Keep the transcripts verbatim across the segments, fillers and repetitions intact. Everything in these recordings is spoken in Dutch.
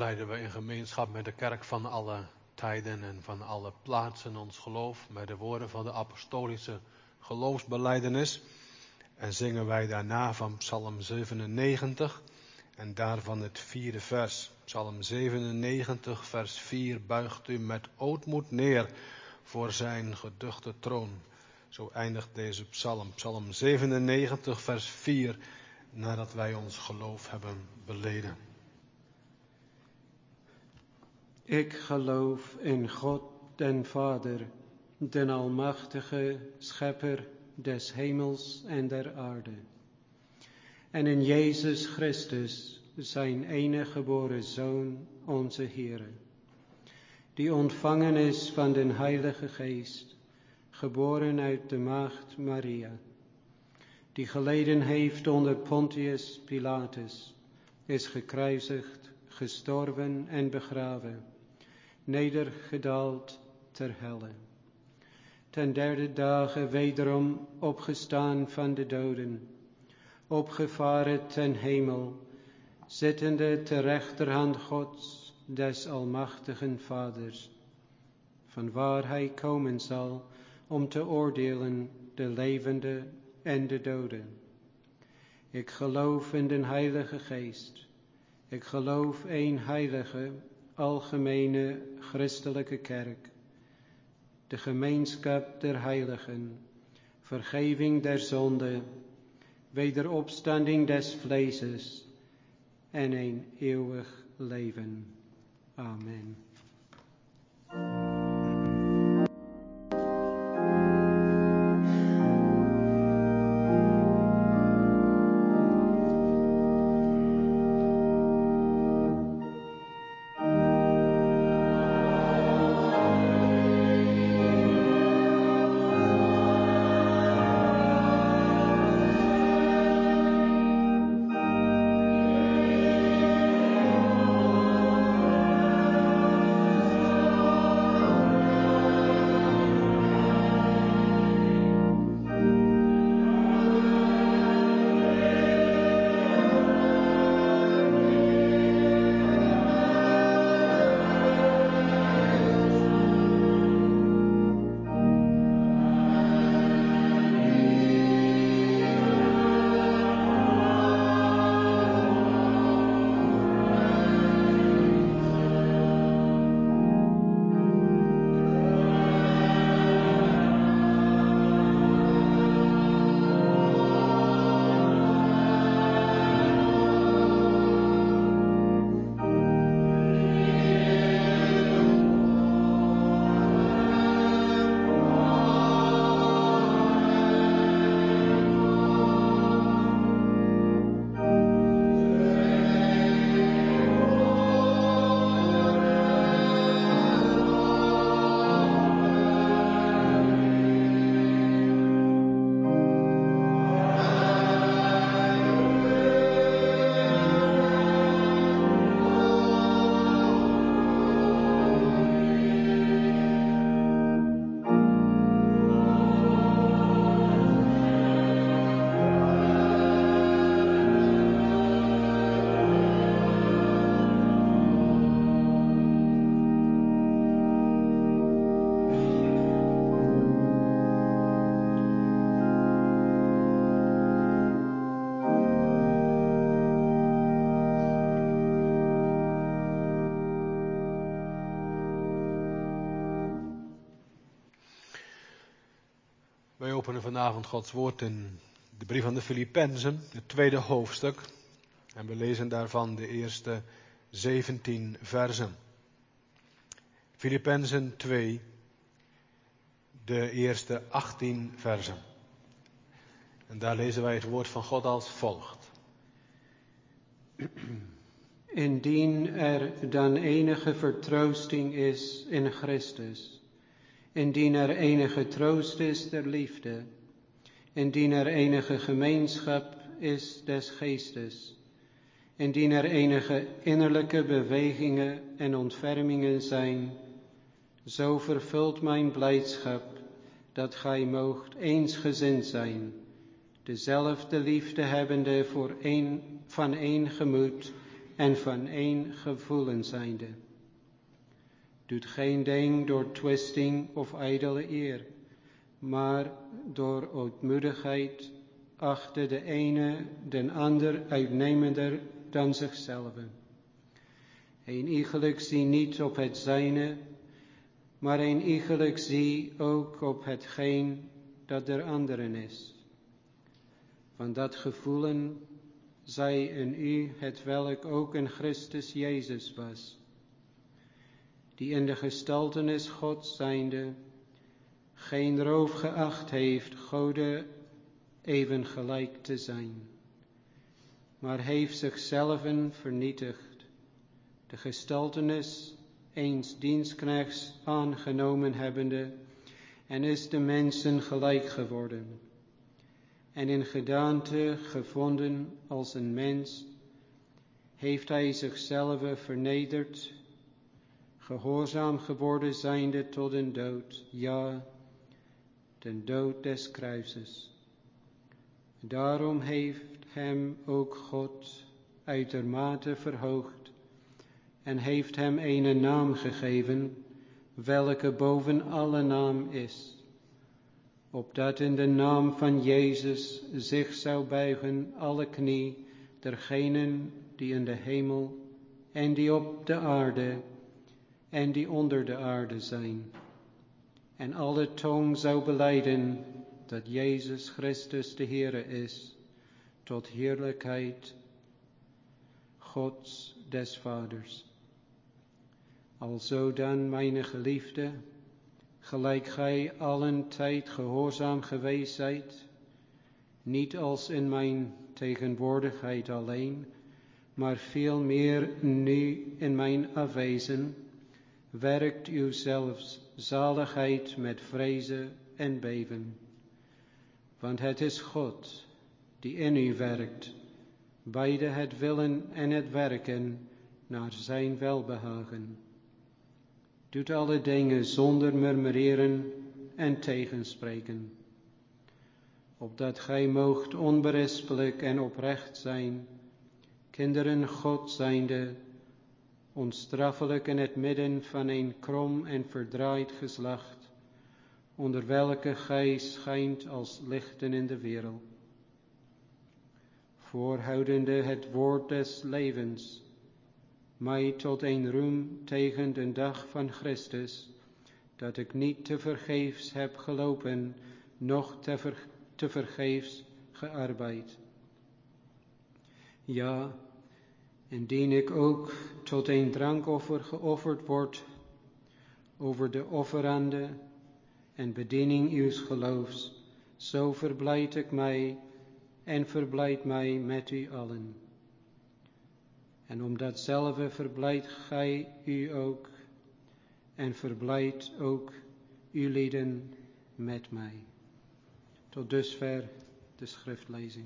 beleiden we in gemeenschap met de kerk van alle tijden en van alle plaatsen ons geloof met de woorden van de apostolische geloofsbelijdenis. En zingen wij daarna van Psalm zevenennegentig en daarvan het vierde vers. Psalm zevenennegentig vers vier, buigt u met ootmoed neer voor zijn geduchte troon. Zo eindigt deze psalm. Psalm zevenennegentig vers vier, nadat wij ons geloof hebben beleden. Ik geloof in God den Vader, den almachtige schepper des hemels en der aarde. En in Jezus Christus, zijn enige geboren Zoon, onze Heere, die ontvangen is van den Heilige Geest, geboren uit de maagd Maria, die geleden heeft onder Pontius Pilatus, is gekruisigd, gestorven en begraven, nedergedaald ter helle. Ten derde dagen wederom opgestaan van de doden, opgevaren ten hemel, zittende ter rechterhand Gods, des almachtigen Vaders, vanwaar hij komen zal om te oordelen de levenden en de doden. Ik geloof in den Heilige Geest. Ik geloof één heilige, algemene, christelijke kerk, de gemeenschap der heiligen, vergeving der zonde, wederopstanding des vleeses en een eeuwig leven. Amen. Wij openen vanavond Gods woord in de brief aan de Filippenzen, het tweede hoofdstuk. En we lezen daarvan de eerste zeventien versen. Filippenzen twee, de eerste achttien versen. En daar lezen wij het woord van God als volgt. Indien er dan enige vertroosting is in Christus, indien er enige troost is der liefde, indien er enige gemeenschap is des geestes, indien er enige innerlijke bewegingen en ontfermingen zijn, zo vervult mijn blijdschap dat gij moogt eensgezind zijn, dezelfde liefde hebbende voor een, van één gemoed en van één gevoelen zijnde. Doet geen ding door twisting of ijdele eer, maar door ootmoedigheid achte de ene den ander uitnemender dan zichzelf. Een iegelijk zie niet op het zijne, maar een iegelijk zie ook op hetgeen dat der anderen is. Van dat gevoelen zij in u het welk ook in Christus Jezus was, die in de gestaltenis Gods zijnde geen roof geacht heeft Gode even gelijk te zijn, maar heeft zichzelf vernietigd, de gestaltenis eens dienstknechts aangenomen hebbende, en is de mensen gelijk geworden, en in gedaante gevonden als een mens, heeft hij zichzelf vernederd, gehoorzaam geworden zijnde tot den dood, ja, den dood des kruises. Daarom heeft hem ook God uitermate verhoogd en heeft hem een naam gegeven, welke boven alle naam is, opdat in de naam van Jezus zich zou buigen alle knie dergenen die in de hemel en die op de aarde en die onder de aarde zijn, en alle tong zou belijden dat Jezus Christus de Heere is, tot heerlijkheid Gods des Vaders. Alzo dan, mijn geliefde, gelijk gij allen tijd gehoorzaam geweest zijt, niet als in mijn tegenwoordigheid alleen, maar veel meer nu in mijn afwezen, werkt u zelfs zaligheid met vrezen en beven. Want het is God die in u werkt, beide het willen en het werken naar zijn welbehagen. Doet alle dingen zonder murmureren en tegenspreken, opdat gij moogt onberispelijk en oprecht zijn, kinderen God zijnde, onstraffelijk in het midden van een krom en verdraaid geslacht, onder welke gij schijnt als lichten in de wereld, voorhoudende het woord des levens, mij tot een roem tegen de dag van Christus, dat ik niet te vergeefs heb gelopen, noch te, ver, te vergeefs gearbeid. Ja, indien ik ook tot een drankoffer geofferd word, over de offerande en bediening uws geloofs, zo verblijd ik mij en verblijd mij met u allen. En om datzelfde verblijdt gij u ook, en verblijdt ook uw lieden met mij. Tot dusver de schriftlezing.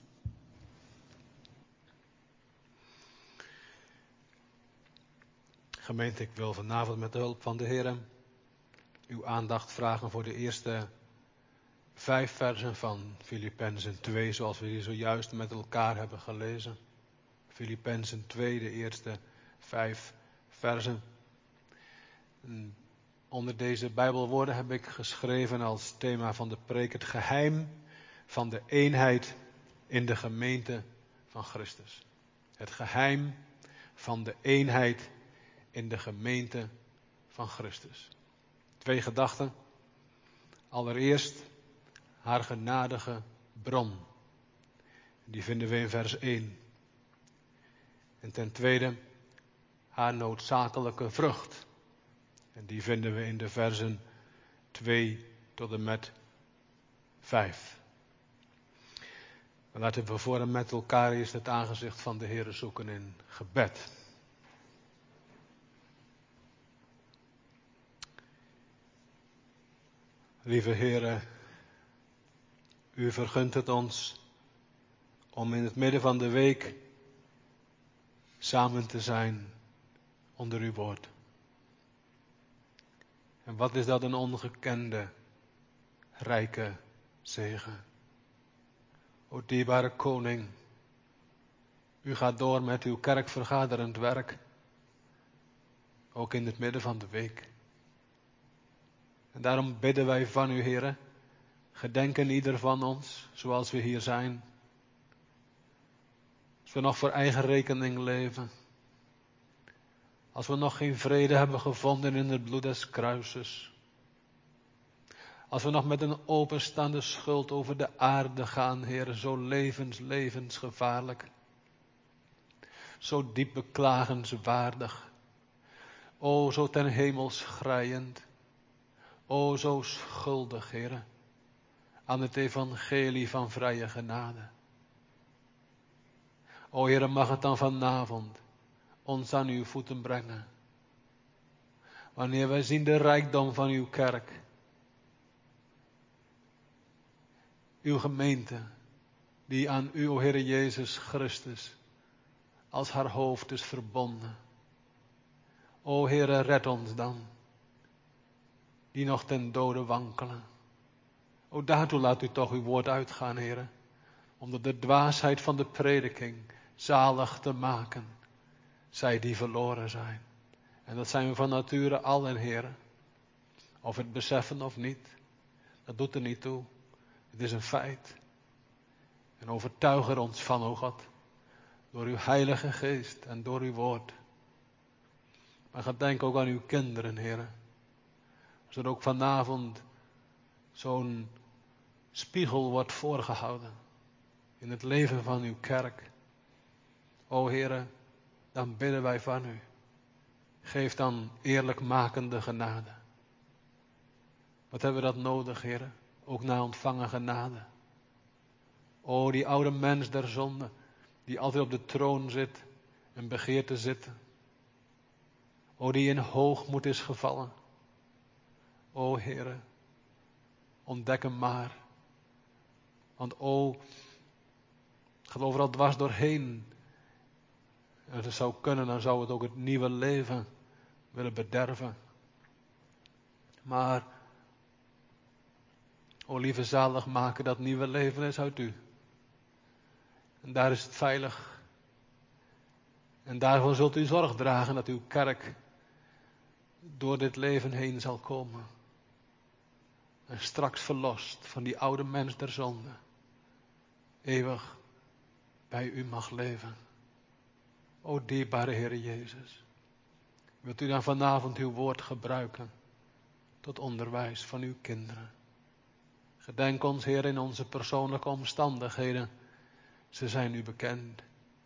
Gemeente, ik wil vanavond met de hulp van de Heer uw aandacht vragen voor de eerste vijf versen van Filippenzen twee, zoals we die zojuist met elkaar hebben gelezen. Filippenzen twee, de eerste vijf versen. En onder deze Bijbelwoorden heb ik geschreven als thema van de preek het geheim van de eenheid in de gemeente van Christus. Het geheim van de eenheid in de gemeente van Christus. Twee gedachten. Allereerst haar genadige bron. Die vinden we in vers één. En ten tweede haar noodzakelijke vrucht. En die vinden we in de versen twee tot en met vijf. Laten we voor en met elkaar eerst het aangezicht van de Heer zoeken in gebed. Lieve Heere, u vergunt het ons om in het midden van de week samen te zijn onder uw woord. En wat is dat een ongekende, rijke zegen. O dierbare koning, U gaat door met uw kerkvergaderend werk. Ook in het midden van de week. En daarom bidden wij van u, Heere. Gedenk aan ieder van ons, zoals we hier zijn. Als we nog voor eigen rekening leven. Als we nog geen vrede hebben gevonden in het bloed des kruises. Als we nog met een openstaande schuld over de aarde gaan, Heere, zo levens, levensgevaarlijk. Zo diep beklagenswaardig. O, zo ten hemel schreiend. O, zo schuldig, Heere, aan het evangelie van vrije genade. O, Heere, mag het dan vanavond ons aan uw voeten brengen. Wanneer wij zien de rijkdom van uw kerk. Uw gemeente, die aan u, o Heere Jezus Christus, als haar hoofd is verbonden. O Heere, red ons dan, die nog ten dode wankelen. O, daartoe laat u toch uw woord uitgaan, Heere, om de dwaasheid van de prediking zalig te maken, zij die verloren zijn. En dat zijn we van nature allen, Heere. Of we het beseffen of niet, dat doet er niet toe. Het is een feit. En overtuig er ons van, o God, door uw heilige geest en door uw woord. Maar gedenk ook aan uw kinderen, Heere. Als er ook vanavond zo'n spiegel wordt voorgehouden in het leven van uw kerk. O Heere, dan bidden wij van u. Geef dan eerlijkmakende genade. Wat hebben we dat nodig, Heere? Ook na ontvangen genade. O, die oude mens der zonde, die altijd op de troon zit en begeert te zitten. O, die in hoogmoed is gevallen. O, Heere, ontdek hem maar. Want o, het gaat overal dwars doorheen. En als het zou kunnen, dan zou het ook het nieuwe leven willen bederven. Maar, o lieve zalig maken, dat nieuwe leven is uit u. En daar is het veilig. En daarvoor zult u zorg dragen dat uw kerk door dit leven heen zal komen. En straks verlost van die oude mens der zonde. Eeuwig bij u mag leven. O dierbare Heere Jezus. Wilt u dan vanavond uw woord gebruiken tot onderwijs van uw kinderen. Gedenk ons, Heer, in onze persoonlijke omstandigheden. Ze zijn u bekend.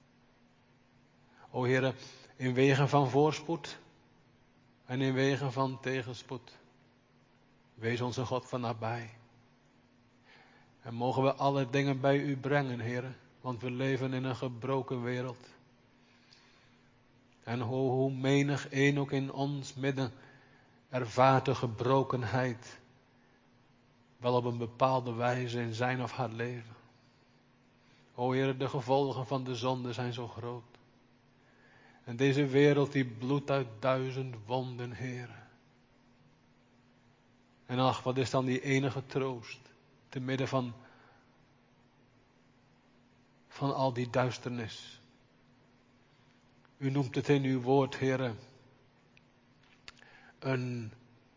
O Heer, in wegen van voorspoed en in wegen van tegenspoed. Wees onze God van nabij. En mogen we alle dingen bij u brengen, Heer, want we leven in een gebroken wereld. En hoe, hoe menig een ook in ons midden ervaart de gebrokenheid wel op een bepaalde wijze in zijn of haar leven. O Heer, de gevolgen van de zonde zijn zo groot. En deze wereld die bloedt uit duizend wonden, Heer. En ach, wat is dan die enige troost te midden van, van al die duisternis. U noemt het in uw woord, Heer, een,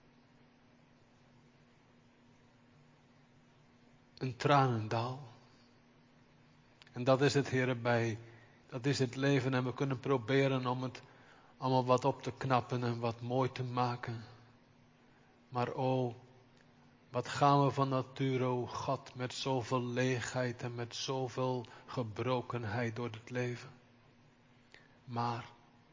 een tranendal. En dat is het, Heer, bij, dat is het leven. En we kunnen proberen om het allemaal wat op te knappen en wat mooi te maken. Maar o, wat gaan we van nature, o God, met zoveel leegheid en met zoveel gebrokenheid door het leven. Maar,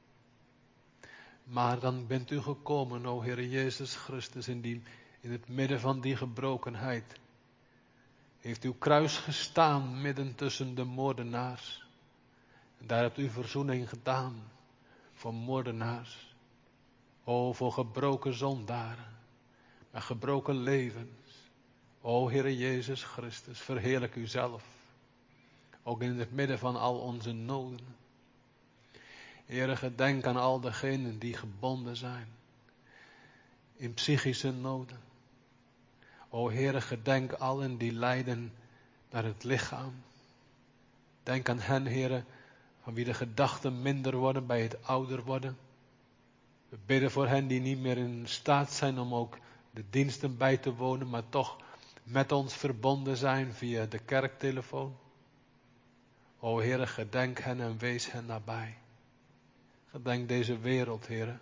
maar dan bent u gekomen, o Heer Jezus Christus, in, die, in het midden van die gebrokenheid. Heeft uw kruis gestaan midden tussen de moordenaars. En daar hebt u verzoening gedaan voor moordenaars. O, voor gebroken zondaren. Met gebroken levens. O, Heer Jezus Christus, verheerlijk u zelf. Ook in het midden van al onze noden. Heere, gedenk aan al degenen die gebonden zijn. In psychische noden. O Heere, gedenk allen die lijden naar het lichaam. Denk aan hen, Heere, Van wie de gedachten minder worden bij het ouder worden. We bidden voor hen die niet meer in staat zijn om ook de diensten bij te wonen, maar toch met ons verbonden zijn via de kerktelefoon. O Heere, gedenk hen en wees hen nabij. Gedenk deze wereld, Heere.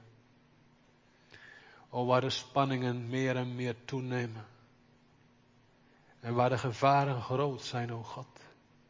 O, waar de spanningen meer en meer toenemen. En waar de gevaren groot zijn, o God.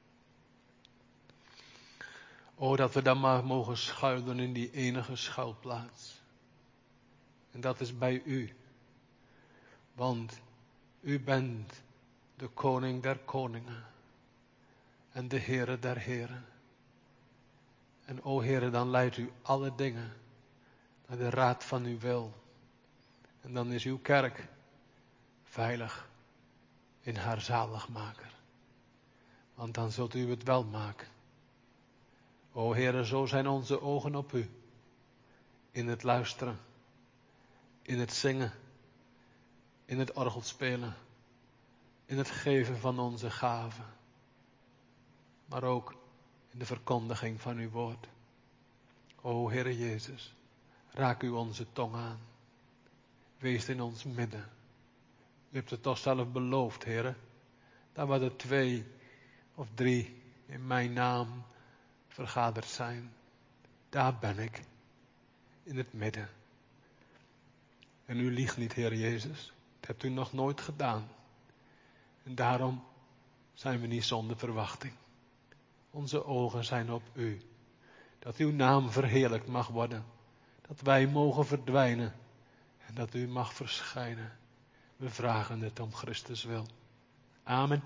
O, dat we dan maar mogen schuilen in die enige schuilplaats. En dat is bij u. Want u bent de koning der koningen. En de Heere der heren. En o Heere, dan leidt u alle dingen naar de raad van uw wil. En dan is uw kerk veilig in haar zaligmaker. Want dan zult u het wel maken. O Heere, zo zijn onze ogen op u. In het luisteren. In het zingen. In het orgelspelen. In het geven van onze gaven. Maar ook in de verkondiging van uw woord. O Heere Jezus, raak u onze tong aan. Wees in ons midden. U hebt het toch zelf beloofd, Heere. Dat waar er twee of drie in mijn naam vergaderd zijn. Daar ben ik. In het midden. En u liegt niet, Heer Jezus. Dat hebt u nog nooit gedaan. En daarom zijn we niet zonder verwachting. Onze ogen zijn op u. Dat uw naam verheerlijkt mag worden. Dat wij mogen verdwijnen. En dat u mag verschijnen. We vragen het om Christus wil. Amen.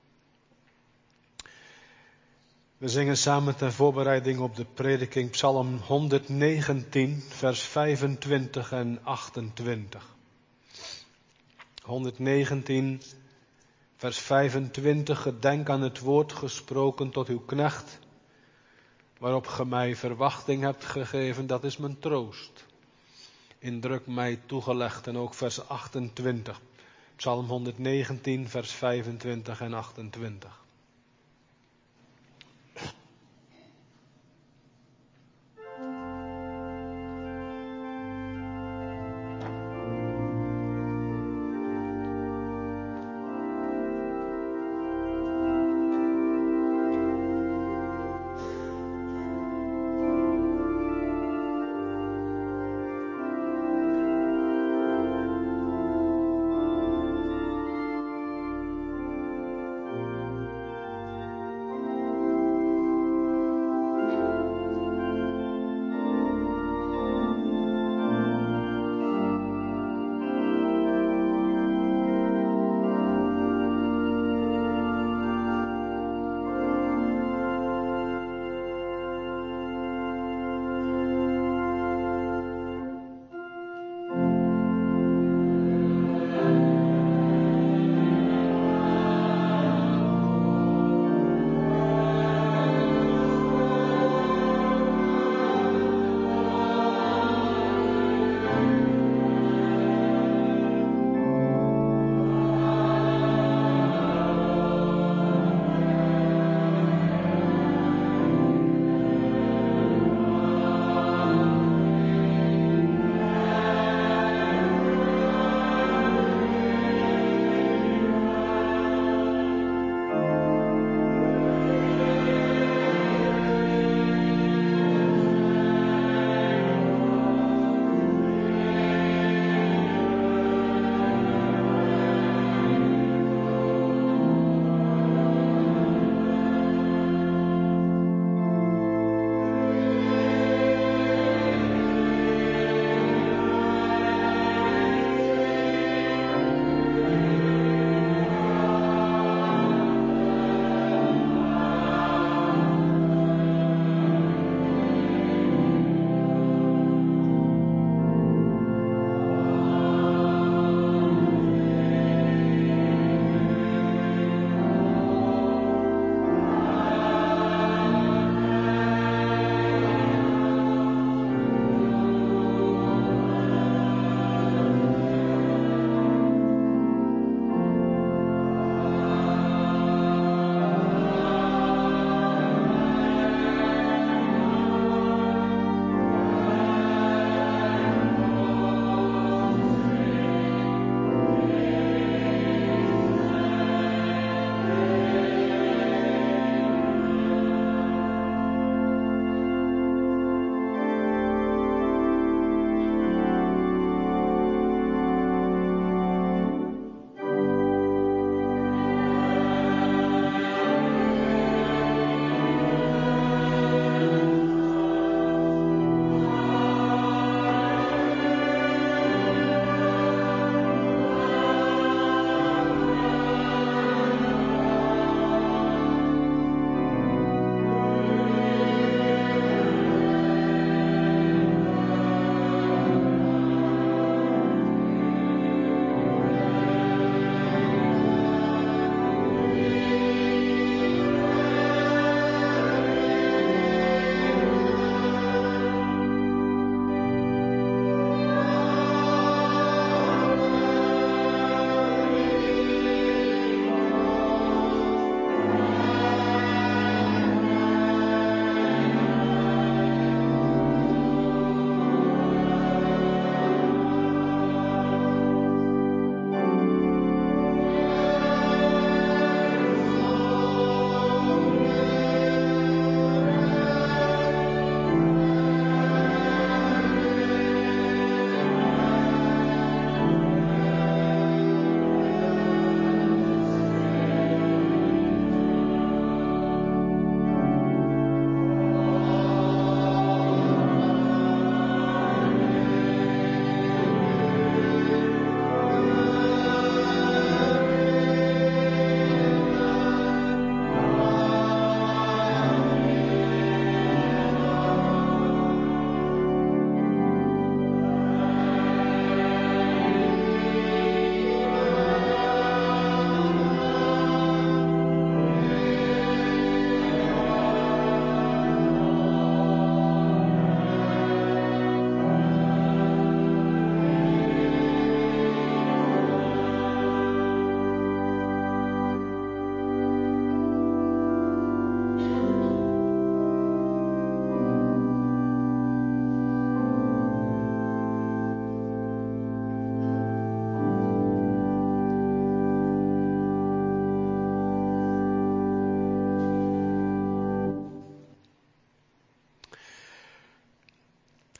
We zingen samen ter voorbereiding op de prediking Psalm honderdnegentien, vers vijfentwintig en achtentwintig. honderdnegentien, vers vijfentwintig. Gedenk aan het woord gesproken tot uw knecht, waarop ge mij verwachting hebt gegeven, dat is mijn troost. In druk mij toegelegd. En ook vers achtentwintig. Psalm honderdnegentien, vers vijfentwintig en achtentwintig.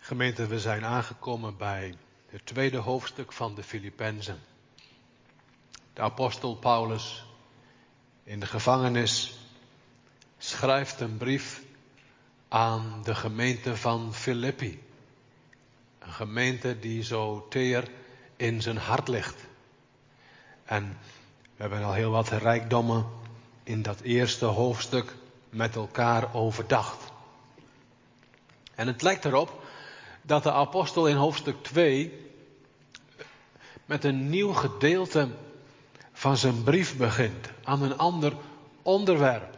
Gemeente, we zijn aangekomen bij het tweede hoofdstuk van de Filippenzen. De apostel Paulus in de gevangenis schrijft een brief aan de gemeente van Filippi. Een gemeente die zo teer in zijn hart ligt. En we hebben al heel wat rijkdommen in dat eerste hoofdstuk met elkaar overdacht. En het lijkt erop dat de apostel in hoofdstuk twee met een nieuw gedeelte van zijn brief begint. Aan een ander onderwerp.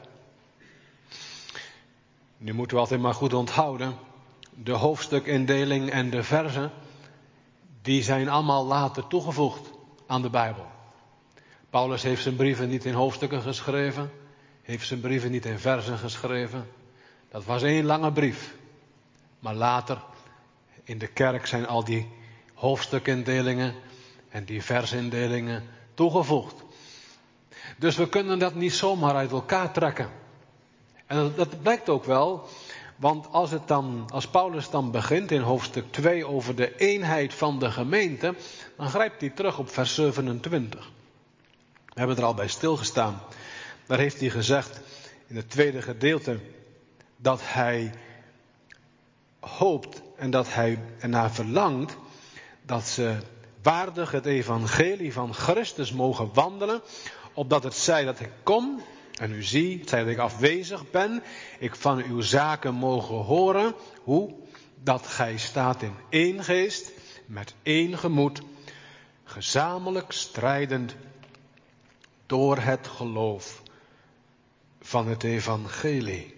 Nu moeten we altijd maar goed onthouden. De hoofdstukindeling en de verzen, die zijn allemaal later toegevoegd aan de Bijbel. Paulus heeft zijn brieven niet in hoofdstukken geschreven. Heeft zijn brieven niet in verzen geschreven. Dat was één lange brief. Maar later in de kerk zijn al die hoofdstukindelingen en die versindelingen toegevoegd. Dus we kunnen dat niet zomaar uit elkaar trekken. En dat, dat blijkt ook wel, want als, het dan, als Paulus dan begint in hoofdstuk twee over de eenheid van de gemeente, dan grijpt hij terug op vers zevenentwintig. We hebben er al bij stilgestaan. Daar heeft hij gezegd in het tweede gedeelte dat hij hoopt en dat hij ernaar verlangt dat ze waardig het evangelie van Christus mogen wandelen, opdat het zij dat ik kom en u zie, het zij dat ik afwezig ben, ik van uw zaken mogen horen, hoe? Dat gij staat in één geest, met één gemoed, gezamenlijk strijdend door het geloof van het evangelie.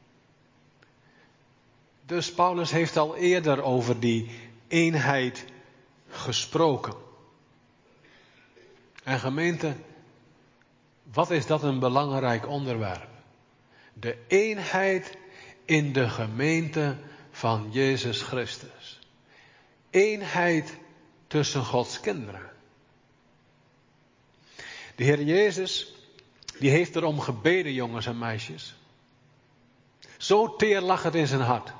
Dus Paulus heeft al eerder over die eenheid gesproken. En gemeente, wat is dat een belangrijk onderwerp? De eenheid in de gemeente van Jezus Christus. Eenheid tussen Gods kinderen. De Heer Jezus, die heeft erom gebeden, jongens en meisjes. Zo teer lag het in zijn hart.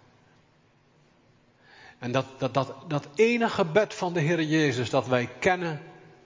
En dat, dat, dat, dat ene gebed van de Heer Jezus dat wij kennen,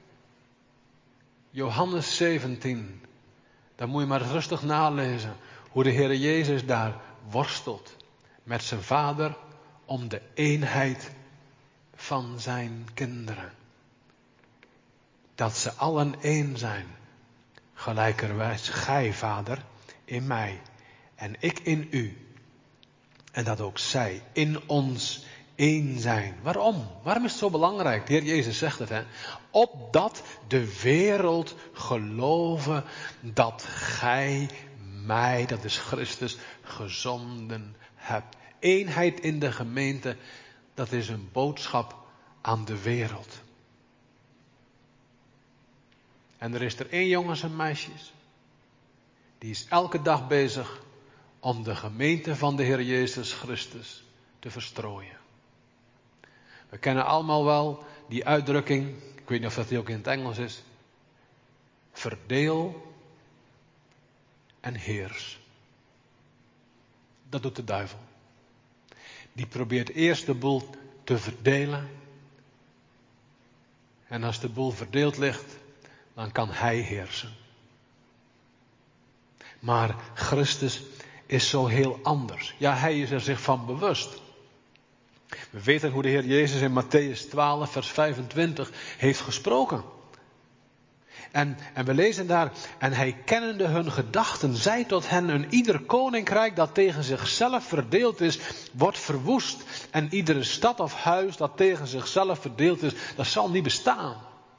Johannes zeventien, daar moet je maar rustig nalezen hoe de Heer Jezus daar worstelt met zijn Vader om de eenheid van zijn kinderen. Dat ze allen één zijn, gelijkerwijs gij, Vader, in mij en ik in u. En dat ook zij in ons één zijn. Waarom? Waarom is het zo belangrijk? De Heer Jezus zegt het, hè. Opdat de wereld geloven dat gij mij, dat is Christus, gezonden hebt. Eenheid in de gemeente, dat is een boodschap aan de wereld. En er is er één, jongens en meisjes, die is elke dag bezig om de gemeente van de Heer Jezus Christus te verstrooien. We kennen allemaal wel die uitdrukking, ik weet niet of dat die ook in het Engels is. Verdeel en heers. Dat doet de duivel. Die probeert eerst de boel te verdelen. En als de boel verdeeld ligt, dan kan hij heersen. Maar Christus is zo heel anders. Ja, hij is er zich van bewust. We weten hoe de Heer Jezus in Mattheüs twaalf, vers vijfentwintig heeft gesproken. En, en we lezen daar, en hij kennende hun gedachten, zei tot hen, een ieder koninkrijk dat tegen zichzelf verdeeld is, wordt verwoest. En iedere stad of huis dat tegen zichzelf verdeeld is, dat zal niet bestaan.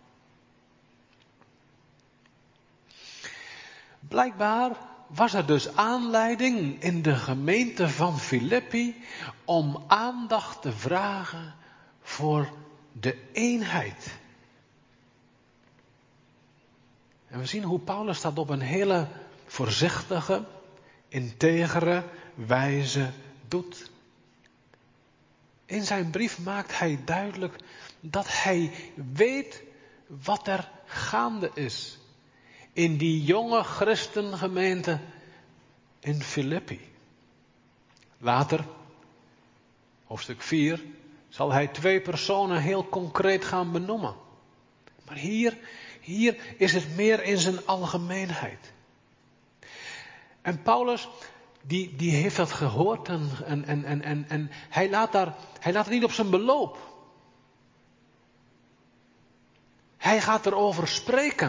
Blijkbaar was er dus aanleiding in de gemeente van Filippi om aandacht te vragen voor de eenheid. En we zien hoe Paulus dat op een hele voorzichtige, integere wijze doet. In zijn brief maakt hij duidelijk dat hij weet wat er gaande is in die jonge christengemeente in Filippi. Later, hoofdstuk vier, zal hij twee personen heel concreet gaan benoemen. Maar hier, hier is het meer in zijn algemeenheid. En Paulus, die, die heeft dat gehoord en, en, en, en, en, en hij, laat daar, hij laat het niet op zijn beloop. Hij gaat erover spreken.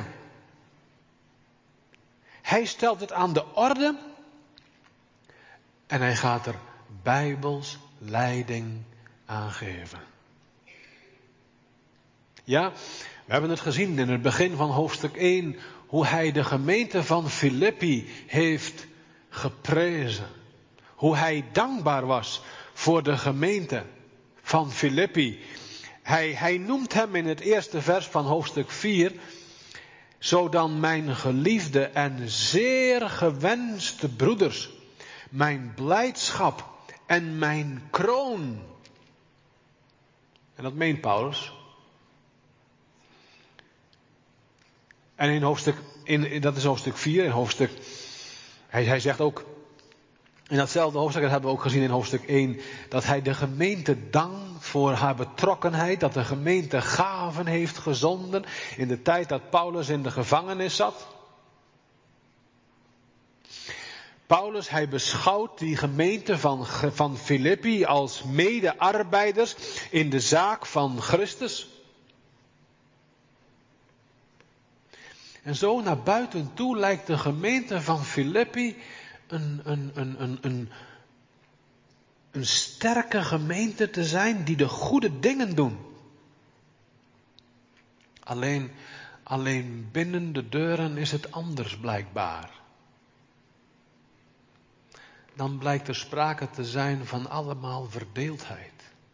Hij stelt het aan de orde en hij gaat er bijbels leiding aan geven. Ja, we hebben het gezien in het begin van hoofdstuk één, hoe hij de gemeente van Filippi heeft geprezen. Hoe hij dankbaar was voor de gemeente van Filippi. Hij, hij noemt hem in het eerste vers van hoofdstuk vier, zo dan mijn geliefde en zeer gewenste broeders, mijn blijdschap en mijn kroon. En dat meent Paulus. En in hoofdstuk, in, in, dat is hoofdstuk vier, in hoofdstuk, hij, hij zegt ook, in datzelfde hoofdstuk, dat hebben we ook gezien in hoofdstuk één, dat hij de gemeente dankt voor haar betrokkenheid, dat de gemeente gaven heeft gezonden in de tijd dat Paulus in de gevangenis zat. Paulus, hij beschouwt die gemeente van, van Filippi als medearbeiders in de zaak van Christus. En zo naar buiten toe lijkt de gemeente van Filippi een, een, een, een, een, een sterke gemeente te zijn die de goede dingen doen. Alleen, alleen binnen de deuren is het anders blijkbaar. Dan blijkt er sprake te zijn van allemaal verdeeldheid.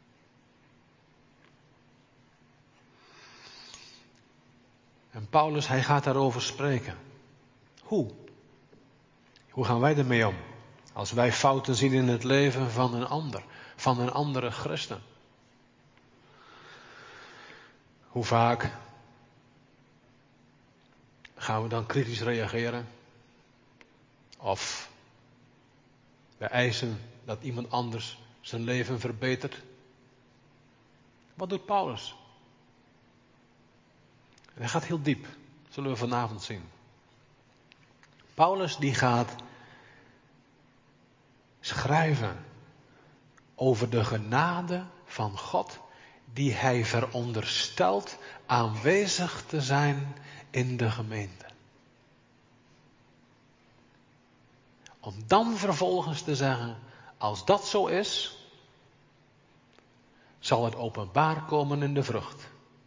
En Paulus, hij gaat daarover spreken. Hoe? Hoe gaan wij ermee om? Als wij fouten zien in het leven van een ander, van een andere christen. Hoe vaak gaan we dan kritisch reageren? Of we eisen dat iemand anders zijn leven verbetert? Wat doet Paulus? En hij gaat heel diep, zullen we vanavond zien. Paulus die gaat schrijven over de genade van God die hij veronderstelt aanwezig te zijn in de gemeente. Om dan vervolgens te zeggen, als dat zo is, zal het openbaar komen in de vrucht.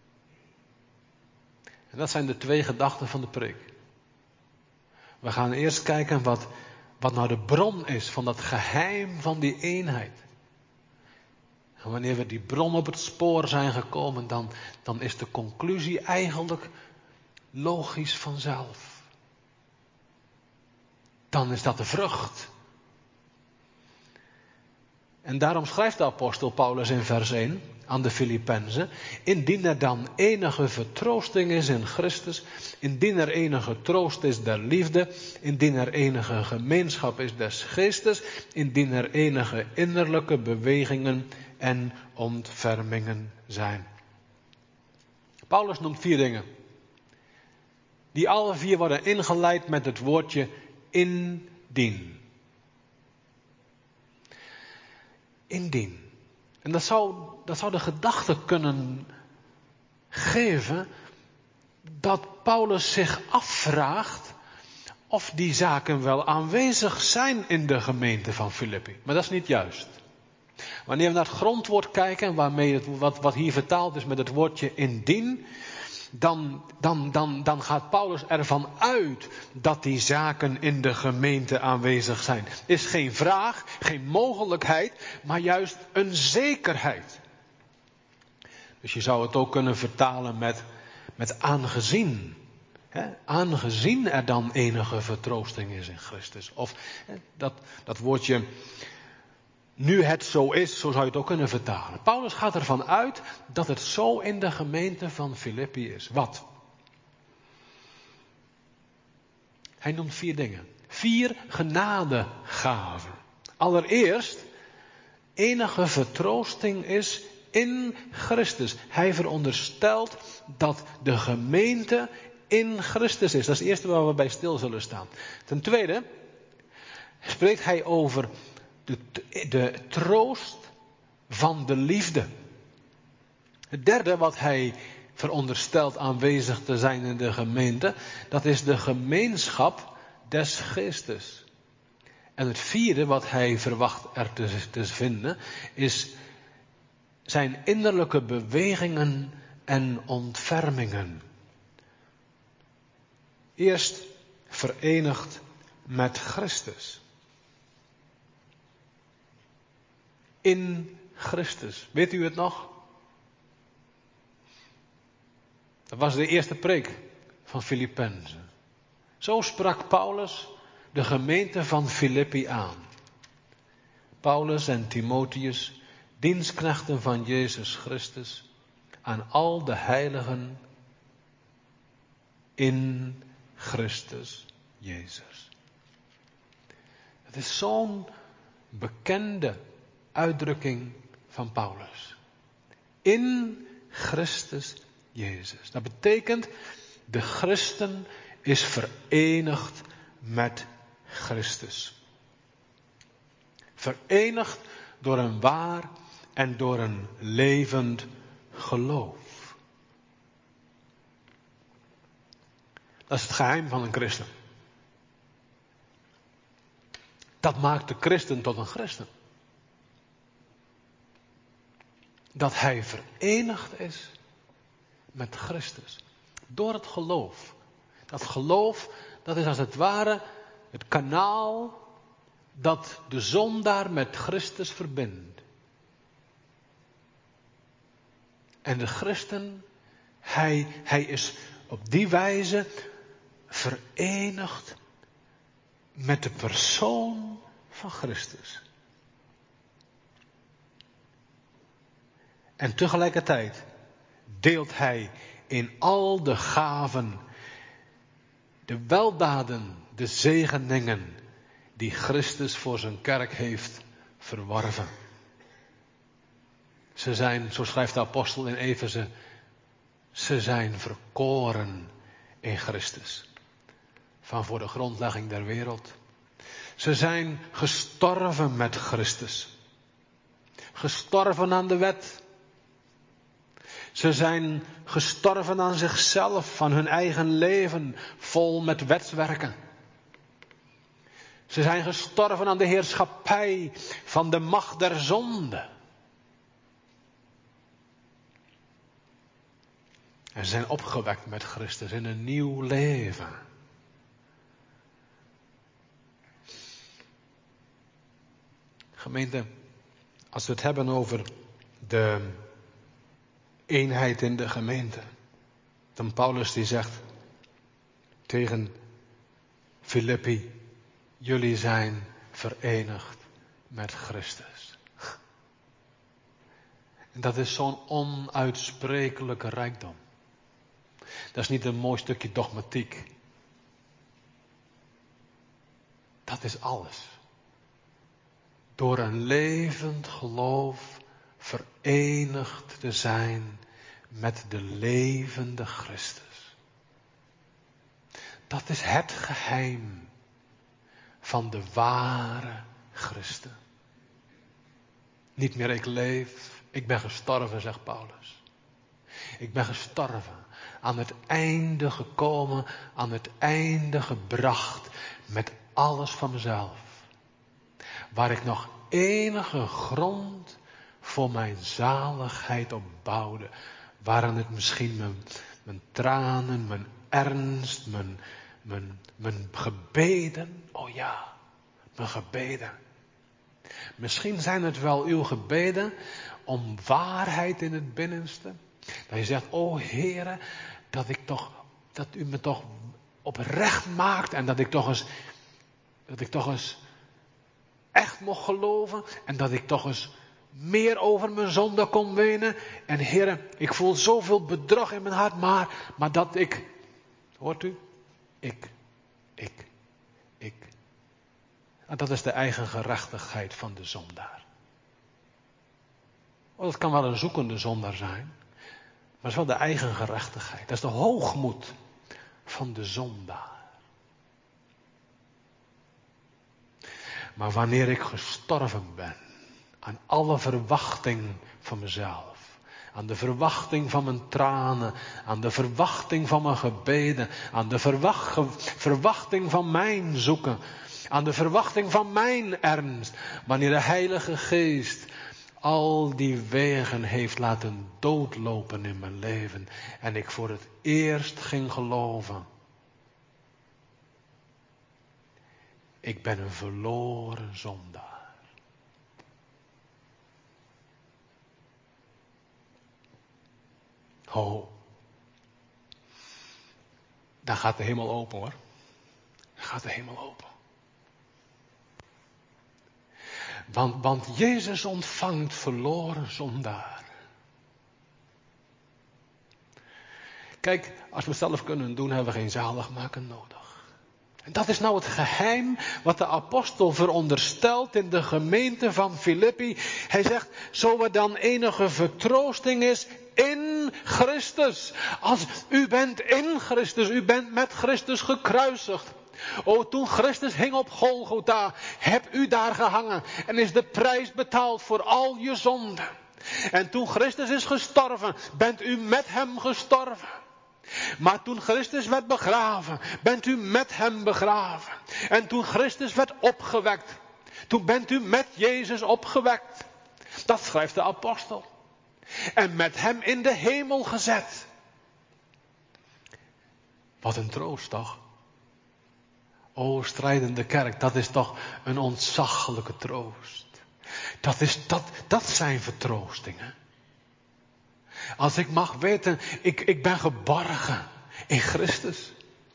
En dat zijn de twee gedachten van de preek. We gaan eerst kijken wat, wat nou de bron is van dat geheim van die eenheid. En wanneer we die bron op het spoor zijn gekomen, dan, dan is de conclusie eigenlijk logisch vanzelf. Dan is dat de vrucht. En daarom schrijft de apostel Paulus in vers één aan de Filippenzen, indien er dan enige vertroosting is in Christus, indien er enige troost is der liefde, indien er enige gemeenschap is des geestes, indien er enige innerlijke bewegingen en ontfermingen zijn. Paulus noemt vier dingen, die alle vier worden ingeleid met het woordje indien. Indien. En dat zou, dat zou de gedachte kunnen geven dat Paulus zich afvraagt of die zaken wel aanwezig zijn in de gemeente van Filippi. Maar dat is niet juist. Wanneer we naar het grondwoord kijken, waarmee het, wat, wat hier vertaald is met het woordje indien, dan, dan, dan, dan gaat Paulus ervan uit dat die zaken in de gemeente aanwezig zijn. Is geen vraag, geen mogelijkheid, maar juist een zekerheid. Dus je zou het ook kunnen vertalen met, met aangezien. He, aangezien er dan enige vertroosting is in Christus. Of he, dat, dat woordje, nu het zo is, zo zou je het ook kunnen vertalen. Paulus gaat ervan uit dat het zo in de gemeente van Filippi is. Wat? Hij noemt vier dingen. Vier genadegaven. Allereerst enige vertroosting is in Christus. Hij veronderstelt dat de gemeente in Christus is. Dat is het eerste waar we bij stil zullen staan. Ten tweede spreekt hij over de, de troost van de liefde. Het derde wat hij veronderstelt aanwezig te zijn in de gemeente, dat is de gemeenschap des geestes. En het vierde wat hij verwacht er te, te vinden, is zijn innerlijke bewegingen en ontfermingen. Eerst verenigd met Christus. In Christus. Weet u het nog? Dat was de eerste preek van Filippenzen. Zo sprak Paulus de gemeente van Filippi aan. Paulus en Timotheus, dienstknechten van Jezus Christus, aan al de heiligen in Christus Jezus. Het is zo'n bekende uitdrukking van Paulus. In Christus Jezus. Dat betekent, de christen is verenigd met Christus. Verenigd door een waar en door een levend geloof. Dat is het geheim van een christen. Dat maakt de christen tot een christen. Dat hij verenigd is met Christus. Door het geloof. Dat geloof, dat is als het ware het kanaal dat de zondaar met Christus verbindt. En de christen, hij, hij is op die wijze verenigd met de persoon van Christus. En tegelijkertijd deelt hij in al de gaven, de weldaden, de zegeningen die Christus voor zijn kerk heeft verworven. Ze zijn, zo schrijft de apostel in Efeze, ze zijn verkoren in Christus. Van voor de grondlegging der wereld. Ze zijn gestorven met Christus. Gestorven aan de wet. Ze zijn gestorven aan zichzelf, van hun eigen leven, vol met wetswerken. Ze zijn gestorven aan de heerschappij van de macht der zonde. En ze zijn opgewekt met Christus in een nieuw leven. Gemeente, als we het hebben over de eenheid in de gemeente. Dan Paulus die zegt tegen Filippi, jullie zijn verenigd met Christus. En dat is zo'n onuitsprekelijke rijkdom. Dat is niet een mooi stukje dogmatiek. Dat is alles. Door een levend geloof verenigd te zijn met de levende Christus. Dat is het geheim van de ware christen. Niet meer ik leef, ik ben gestorven, zegt Paulus. Ik ben gestorven, aan het einde gekomen, aan het einde gebracht met alles van mezelf. Waar ik nog enige grond voor mijn zaligheid op bouwde. Waren het misschien mijn, mijn tranen, mijn ernst, mijn, mijn, mijn gebeden. Oh ja, mijn gebeden. Misschien zijn het wel uw gebeden om waarheid in het binnenste. Dat je zegt, o Heere, dat ik toch, dat u me toch oprecht maakt en dat ik toch eens, dat ik toch eens echt mocht geloven en dat ik toch eens meer over mijn zonde kon wenen. En Heere, ik voel zoveel bedrog in mijn hart, maar, maar dat ik, hoort u? Ik, ik, ik. En dat is de eigen gerechtigheid van de zondaar. Oh, dat kan wel een zoekende zondaar zijn. Maar dat is wel de eigen gerechtigheid. Dat is de hoogmoed van de zondaar. Maar wanneer ik gestorven ben aan alle verwachting van mezelf, aan de verwachting van mijn tranen, aan de verwachting van mijn gebeden, aan de verwacht, verwachting van mijn zoeken, aan de verwachting van mijn ernst, wanneer de Heilige Geest al die wegen heeft laten doodlopen in mijn leven en ik voor het eerst ging geloven. Ik ben een verloren zondaar. Oh, daar gaat de hemel open hoor. Daar gaat de hemel open. Want, want Jezus ontvangt verloren zondaar. Kijk, als we het zelf kunnen doen, hebben we geen zaligmaker nodig. En dat is nou het geheim wat de apostel veronderstelt in de gemeente van Filippi. Hij zegt, zo er dan enige vertroosting is in Christus. Als u bent in Christus, u bent met Christus gekruisigd. O, toen Christus hing op Golgotha, heb u daar gehangen en is de prijs betaald voor al je zonden. En toen Christus is gestorven, bent u met hem gestorven. Maar toen Christus werd begraven, bent u met hem begraven. En toen Christus werd opgewekt, toen bent u met Jezus opgewekt. Dat schrijft de apostel. En met hem in de hemel gezet. Wat een troost toch? O, strijdende kerk, dat is toch een ontzaglijke troost. Dat, is, dat, dat zijn vertroostingen. Als ik mag weten, ik, ik ben geborgen in Christus.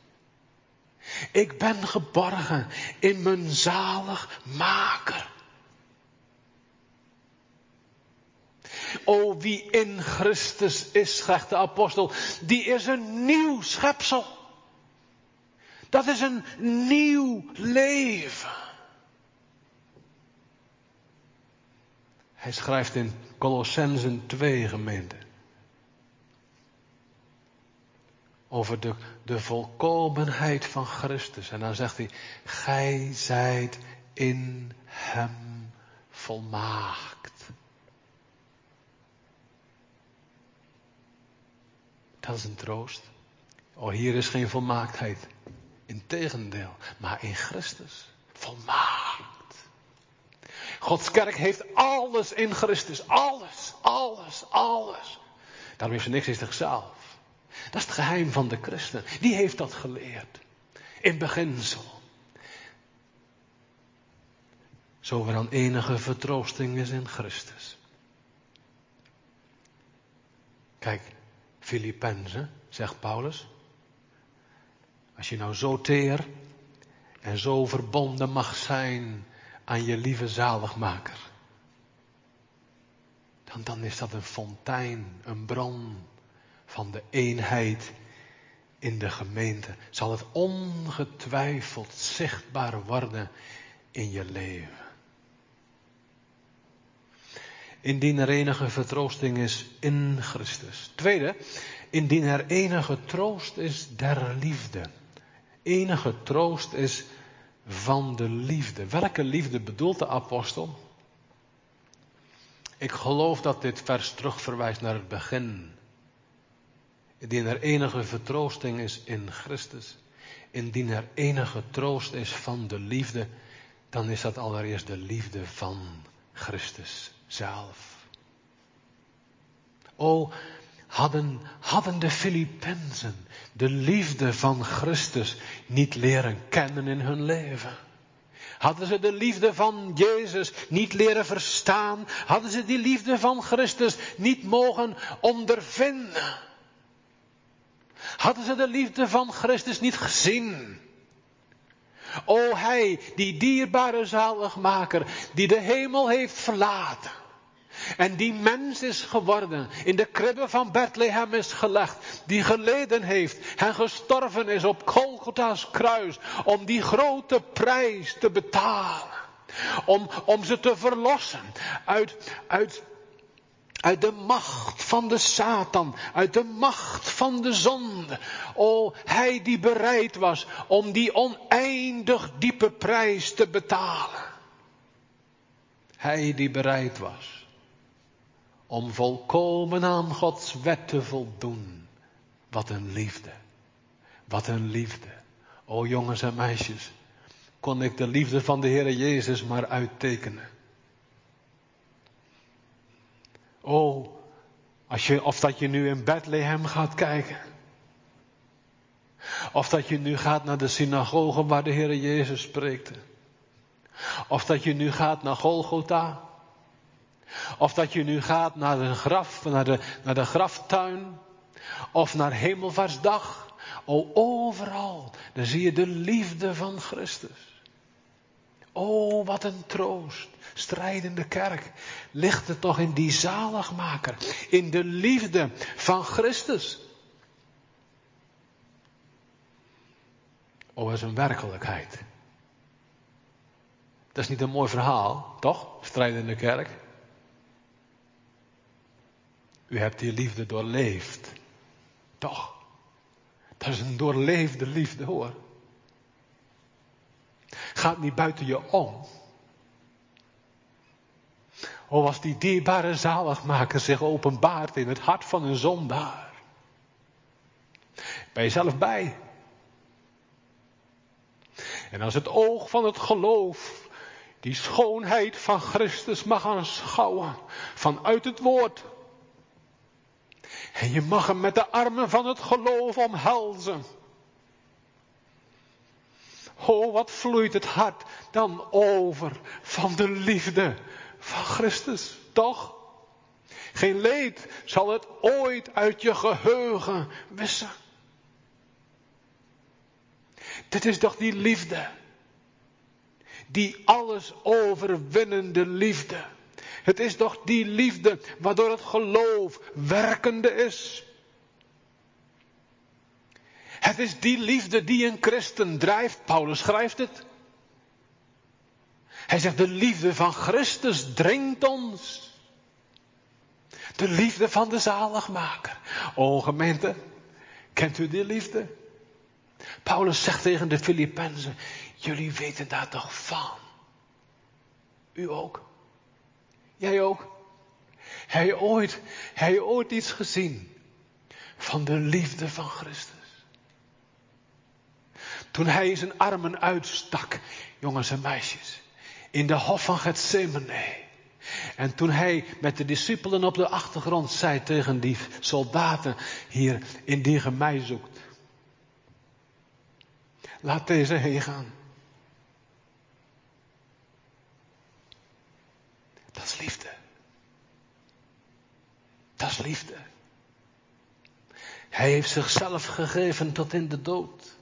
Ik ben geborgen in mijn zaligmaker. O, wie in Christus is, zegt de apostel, die is een nieuw schepsel. Dat is een nieuw leven. Hij schrijft in Colossenzen twee, gemeente. Over de, de volkomenheid van Christus. En dan zegt hij, gij zijt in hem volmaakt. Dat is een troost. Oh, hier is geen volmaaktheid. Integendeel, maar in Christus. Volmaakt. Gods kerk heeft alles in Christus. Alles, alles, alles. Daarom heeft ze niks in zichzelf. Dat is het geheim van de christen. Die heeft dat geleerd. In beginsel. Zo er dan enige vertroosting is in Christus. Kijk, Filippenzen, zegt Paulus. Als je nou zo teer en zo verbonden mag zijn aan je lieve zaligmaker. Dan, dan is dat een fontein, een bron van de eenheid in de gemeente. Zal het ongetwijfeld zichtbaar worden in je leven. Indien er enige vertroosting is in Christus. Tweede, indien er enige troost is der liefde. Enige troost is van de liefde. Welke liefde bedoelt de apostel? Ik geloof dat dit vers terug verwijst naar het begin. Indien er enige vertroosting is in Christus. Indien er enige troost is van de liefde. Dan is dat allereerst de liefde van Christus zelf. O, hadden, hadden de Filippenzen de liefde van Christus niet leren kennen in hun leven? Hadden ze de liefde van Jezus niet leren verstaan? Hadden ze die liefde van Christus niet mogen ondervinden? Hadden ze de liefde van Christus niet gezien? O, hij, die dierbare zaligmaker, die de hemel heeft verlaten. En die mens is geworden, in de kribbe van Bethlehem is gelegd, die geleden heeft en gestorven is op Golgotha's kruis, om die grote prijs te betalen. Om, om ze te verlossen uit, uit, Uit de macht van de Satan, uit de macht van de zonde. O, hij die bereid was om die oneindig diepe prijs te betalen. Hij die bereid was om volkomen aan Gods wet te voldoen. Wat een liefde, wat een liefde. O jongens en meisjes, kon ik de liefde van de Heere Jezus maar uittekenen. O, als je, of dat je nu in Bethlehem gaat kijken. Of dat je nu gaat naar de synagoge waar de Heere Jezus spreekte. Of dat je nu gaat naar Golgotha. Of dat je nu gaat naar de graf, naar de, naar de graftuin. Of naar Hemelvaartsdag. O, overal, dan zie je de liefde van Christus. O, wat een troost. Strijdende kerk, ligt het toch in die zaligmaker, in de liefde van Christus. O, dat is een werkelijkheid. Dat is niet een mooi verhaal, toch? Strijdende kerk. U hebt die liefde doorleefd, toch? Dat is een doorleefde liefde, hoor. Gaat niet buiten je om. O, als die dierbare zaligmaker zich openbaart in het hart van een zondaar. Ben je zelf bij. En als het oog van het geloof die schoonheid van Christus mag aanschouwen vanuit het woord. En je mag hem met de armen van het geloof omhelzen. O, wat vloeit het hart dan over van de liefde van Christus, toch? Geen leed zal het ooit uit je geheugen wissen. Dit is toch die liefde. Die alles overwinnende liefde. Het is toch die liefde waardoor het geloof werkende is. Het is die liefde die een christen drijft. Paulus schrijft het. Hij zegt, de liefde van Christus dringt ons. De liefde van de zaligmaker. O gemeente, kent u die liefde? Paulus zegt tegen de Filippenzen, jullie weten daar toch van? U ook? Jij ook? Heb je ooit, heb je ooit iets gezien van de liefde van Christus? Toen hij zijn armen uitstak, jongens en meisjes, in de hof van Gethsemane. En toen hij met de discipelen op de achtergrond zei tegen die soldaten hier in die gemei zoekt. Laat deze heen gaan. Dat is liefde. Dat is liefde. Hij heeft zichzelf gegeven tot in de dood.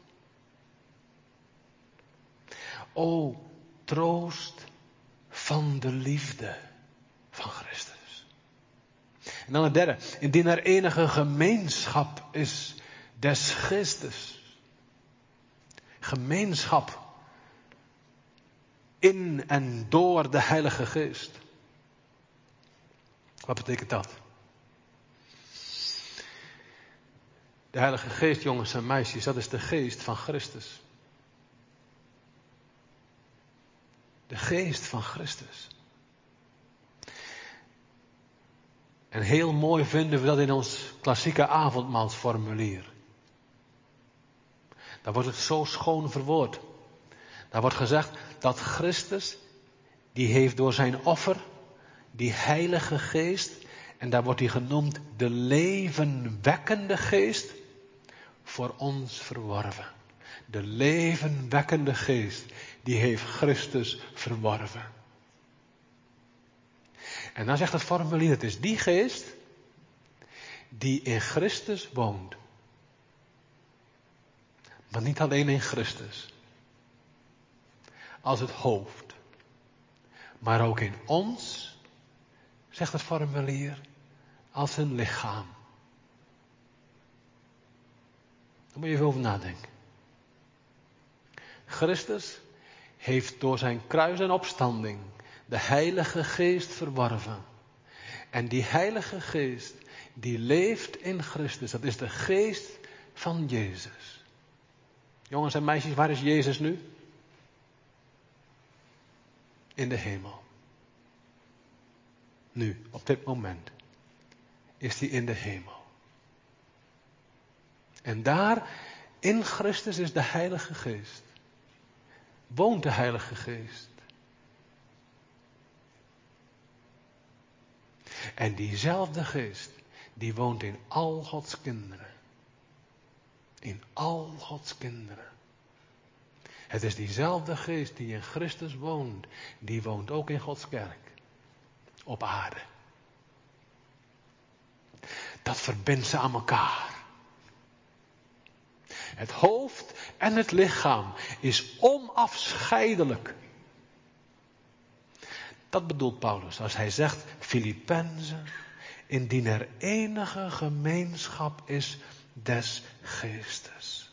O, troost van de liefde van Christus. En dan het derde. Indien er enige gemeenschap is des geestes. Gemeenschap in en door de Heilige Geest. Wat betekent dat? De Heilige Geest, jongens en meisjes, dat is de geest van Christus. De geest van Christus. En heel mooi vinden we dat in ons klassieke avondmaalsformulier. Daar wordt het zo schoon verwoord. Daar wordt gezegd dat Christus, die heeft door zijn offer, die Heilige Geest, en daar wordt hij genoemd de levenwekkende geest, voor ons verworven. De levenwekkende geest, die heeft Christus verworven. En dan zegt het formulier, het is die geest die in Christus woont. Maar niet alleen in Christus. Als het hoofd. Maar ook in ons, zegt het formulier, als een lichaam. Daar moet je even over nadenken. Christus heeft door zijn kruis en opstanding de Heilige Geest verworven. En die Heilige Geest, die leeft in Christus. Dat is de geest van Jezus. Jongens en meisjes, waar is Jezus nu? In de hemel. Nu, op dit moment, is hij in de hemel. En daar, in Christus, is de Heilige Geest. Woont de Heilige Geest. En diezelfde Geest, die woont in al Gods kinderen. In al Gods kinderen. Het is diezelfde Geest die in Christus woont, die woont ook in Gods kerk. Op aarde. Dat verbindt ze aan elkaar. Het hoofd en het lichaam is onafscheidelijk. Dat bedoelt Paulus als hij zegt, Filippenzen, indien er enige gemeenschap is des geestes.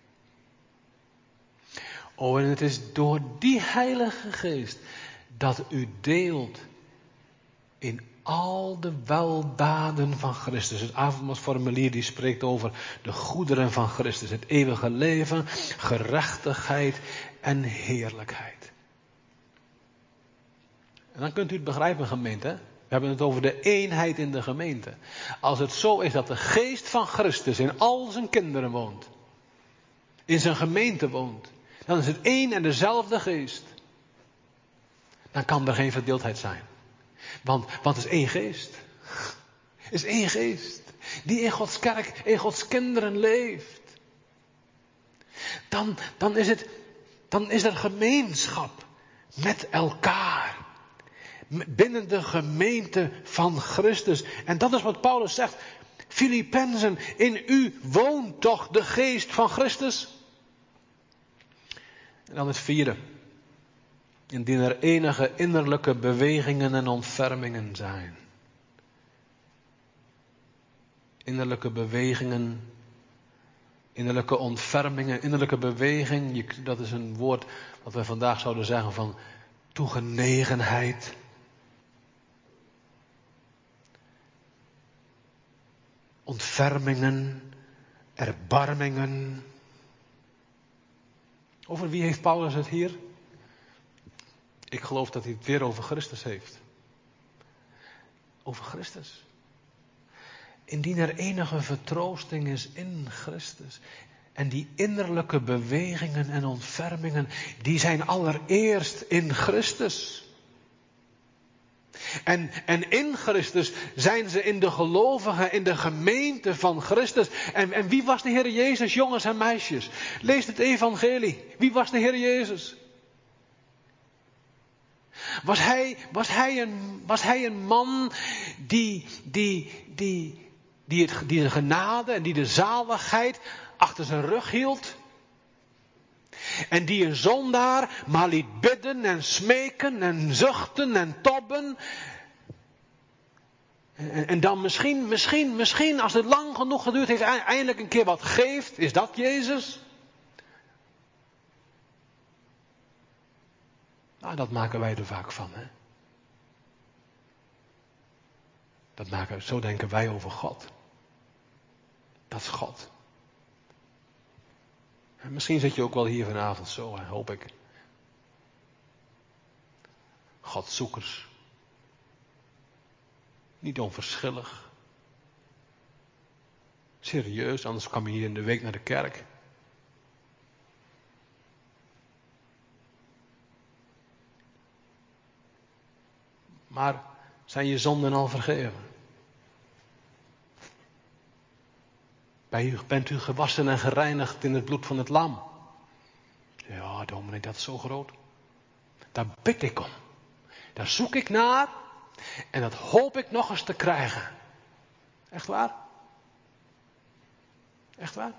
Oh, en het is door die Heilige Geest dat u deelt in al de weldaden van Christus. Het avondmaalsformulier die spreekt over de goederen van Christus. Het eeuwige leven, gerechtigheid en heerlijkheid. En dan kunt u het begrijpen, gemeente. We hebben het over de eenheid in de gemeente. Als het zo is dat de geest van Christus in al zijn kinderen woont. In zijn gemeente woont. Dan is het één en dezelfde geest. Dan kan er geen verdeeldheid zijn. Want, want het is één geest. Het is één geest. Die in Gods kerk, in Gods kinderen leeft. Dan, dan, is, het, dan is er gemeenschap met elkaar. Binnen de gemeente van Christus. En dat is wat Paulus zegt. Filippenzen, in u woont toch de geest van Christus? En dan het vierde. Indien er enige innerlijke bewegingen en ontfermingen zijn. Innerlijke bewegingen, innerlijke ontfermingen, innerlijke beweging. Dat is een woord wat we vandaag zouden zeggen van toegenegenheid. Ontfermingen, erbarmingen. Over wie heeft Paulus het hier? Ik geloof dat hij het weer over Christus heeft. Over Christus. Indien er enige vertroosting is in Christus. En die innerlijke bewegingen en ontfermingen, die zijn allereerst in Christus. En, en in Christus zijn ze in de gelovigen, in de gemeente van Christus. En, en wie was de Heer Jezus, jongens en meisjes? Lees het evangelie. Wie was de Heer Jezus? Was hij, was hij, een, was hij een man die, die, die, die, het, die de genade en die de zaligheid achter zijn rug hield? En die een zondaar maar liet bidden en smeken en zuchten en tobben. En, en dan misschien, misschien, misschien als het lang genoeg geduurd heeft, eindelijk een keer wat geeft. Is dat Jezus? Nou, dat maken wij er vaak van, hè. Dat maken, zo denken wij over God. Dat is God. En misschien zit je ook wel hier vanavond zo, hè, hoop ik. Godzoekers. Niet onverschillig. Serieus, anders kwam je hier in de week naar de kerk. Maar zijn je zonden al vergeven? Bent u gewassen en gereinigd in het bloed van het lam? Ja, dominee, dat is zo groot. Daar bid ik om. Daar zoek ik naar. En dat hoop ik nog eens te krijgen. Echt waar? Echt waar?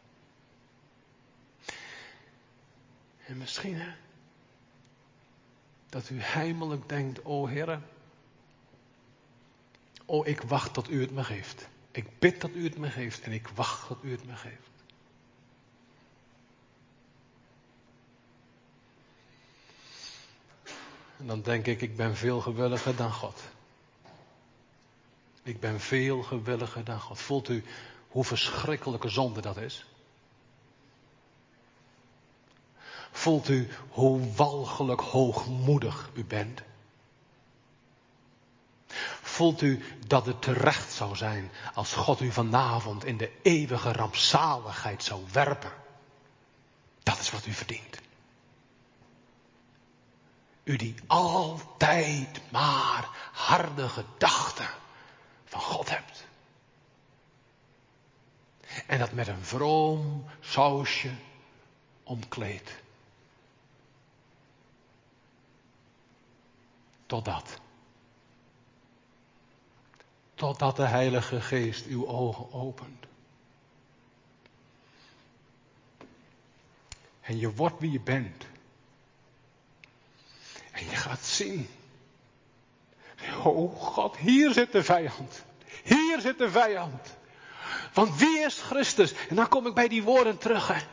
En misschien, hè, dat u heimelijk denkt, o Heere, o ik wacht tot u het me geeft. Ik bid dat u het me geeft en ik wacht tot u het me geeft. En dan denk ik, ik ben veel gewilliger dan God. Ik ben veel gewilliger dan God. Voelt u hoe verschrikkelijke zonde dat is? Voelt u hoe walgelijk hoogmoedig u bent? Voelt u dat het terecht zou zijn als God u vanavond in de eeuwige rampzaligheid zou werpen? Dat is wat u verdient. U die altijd maar harde gedachten van God hebt. En dat met een vroom sausje omkleedt. Totdat. Totdat de Heilige Geest uw ogen opent. En je wordt wie je bent. En je gaat zien. Oh God, hier zit de vijand. Hier zit de vijand. Want wie is Christus? En dan kom ik bij die woorden terug. Hè.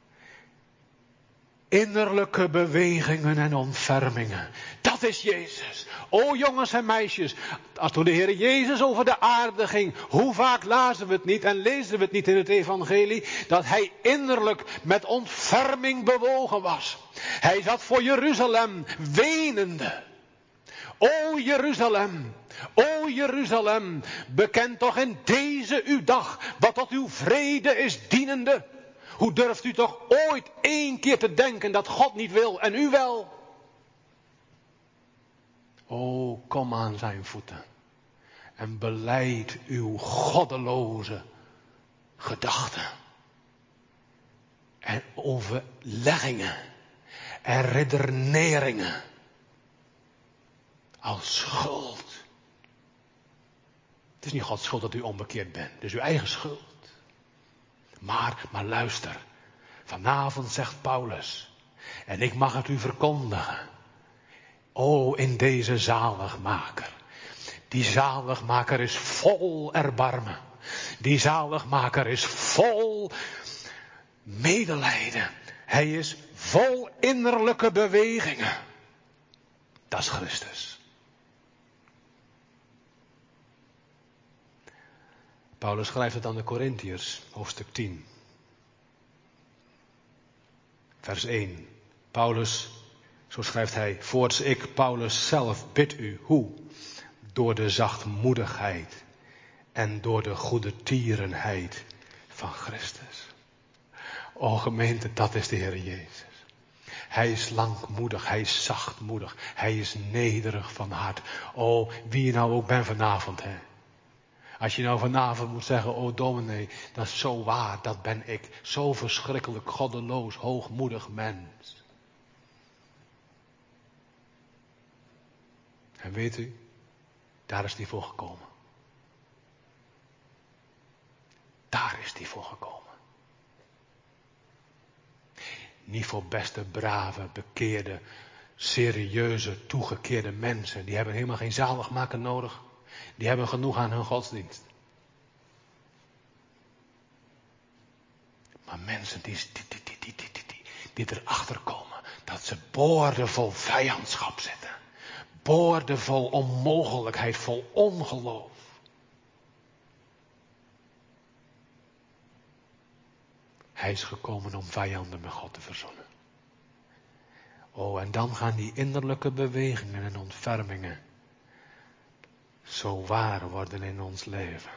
Innerlijke bewegingen en ontfermingen. Dat is Jezus. O jongens en meisjes. Toen de Heer Jezus over de aarde ging. Hoe vaak lazen we het niet en lezen we het niet in het evangelie. Dat hij innerlijk met ontferming bewogen was. Hij zat voor Jeruzalem wenende. O Jeruzalem. O Jeruzalem. Bekend toch in deze uw dag. Wat tot uw vrede is dienende. Hoe durft u toch ooit één keer te denken dat God niet wil en u wel? O, kom aan zijn voeten en belijd uw goddeloze gedachten en overleggingen en redeneringen als schuld. Het is niet Gods schuld dat u onbekeerd bent, het is uw eigen schuld. Maar, maar luister, vanavond zegt Paulus, en ik mag het u verkondigen. O, in deze zaligmaker. Die zaligmaker is vol erbarmen. Die zaligmaker is vol medelijden. Hij is vol innerlijke bewegingen. Dat is Christus. Paulus schrijft het aan de Korintiërs, hoofdstuk tien. Vers één. Paulus, zo schrijft hij, voorts ik, Paulus zelf, bid u. Hoe? Door de zachtmoedigheid en door de goedertierenheid van Christus. O gemeente, dat is de Heer Jezus. Hij is langmoedig, hij is zachtmoedig, hij is nederig van hart. O, wie je nou ook bent vanavond, hè. Als je nou vanavond moet zeggen, oh dominee, dat is zo waar, dat ben ik. Zo verschrikkelijk goddeloos, hoogmoedig mens. En weet u, daar is hij voor gekomen. Daar is hij voor gekomen. Niet voor beste, brave, bekeerde, serieuze, toegekeerde mensen. Die hebben helemaal geen zaligmaker nodig. Die hebben genoeg aan hun godsdienst. Maar mensen die, die, die, die, die, die, die, die erachter komen dat ze boordevol vijandschap zitten. Boordevol onmogelijkheid, vol ongeloof. Hij is gekomen om vijanden met God te verzoenen. Oh, en dan gaan die innerlijke bewegingen en ontfermingen zo waar worden in ons leven.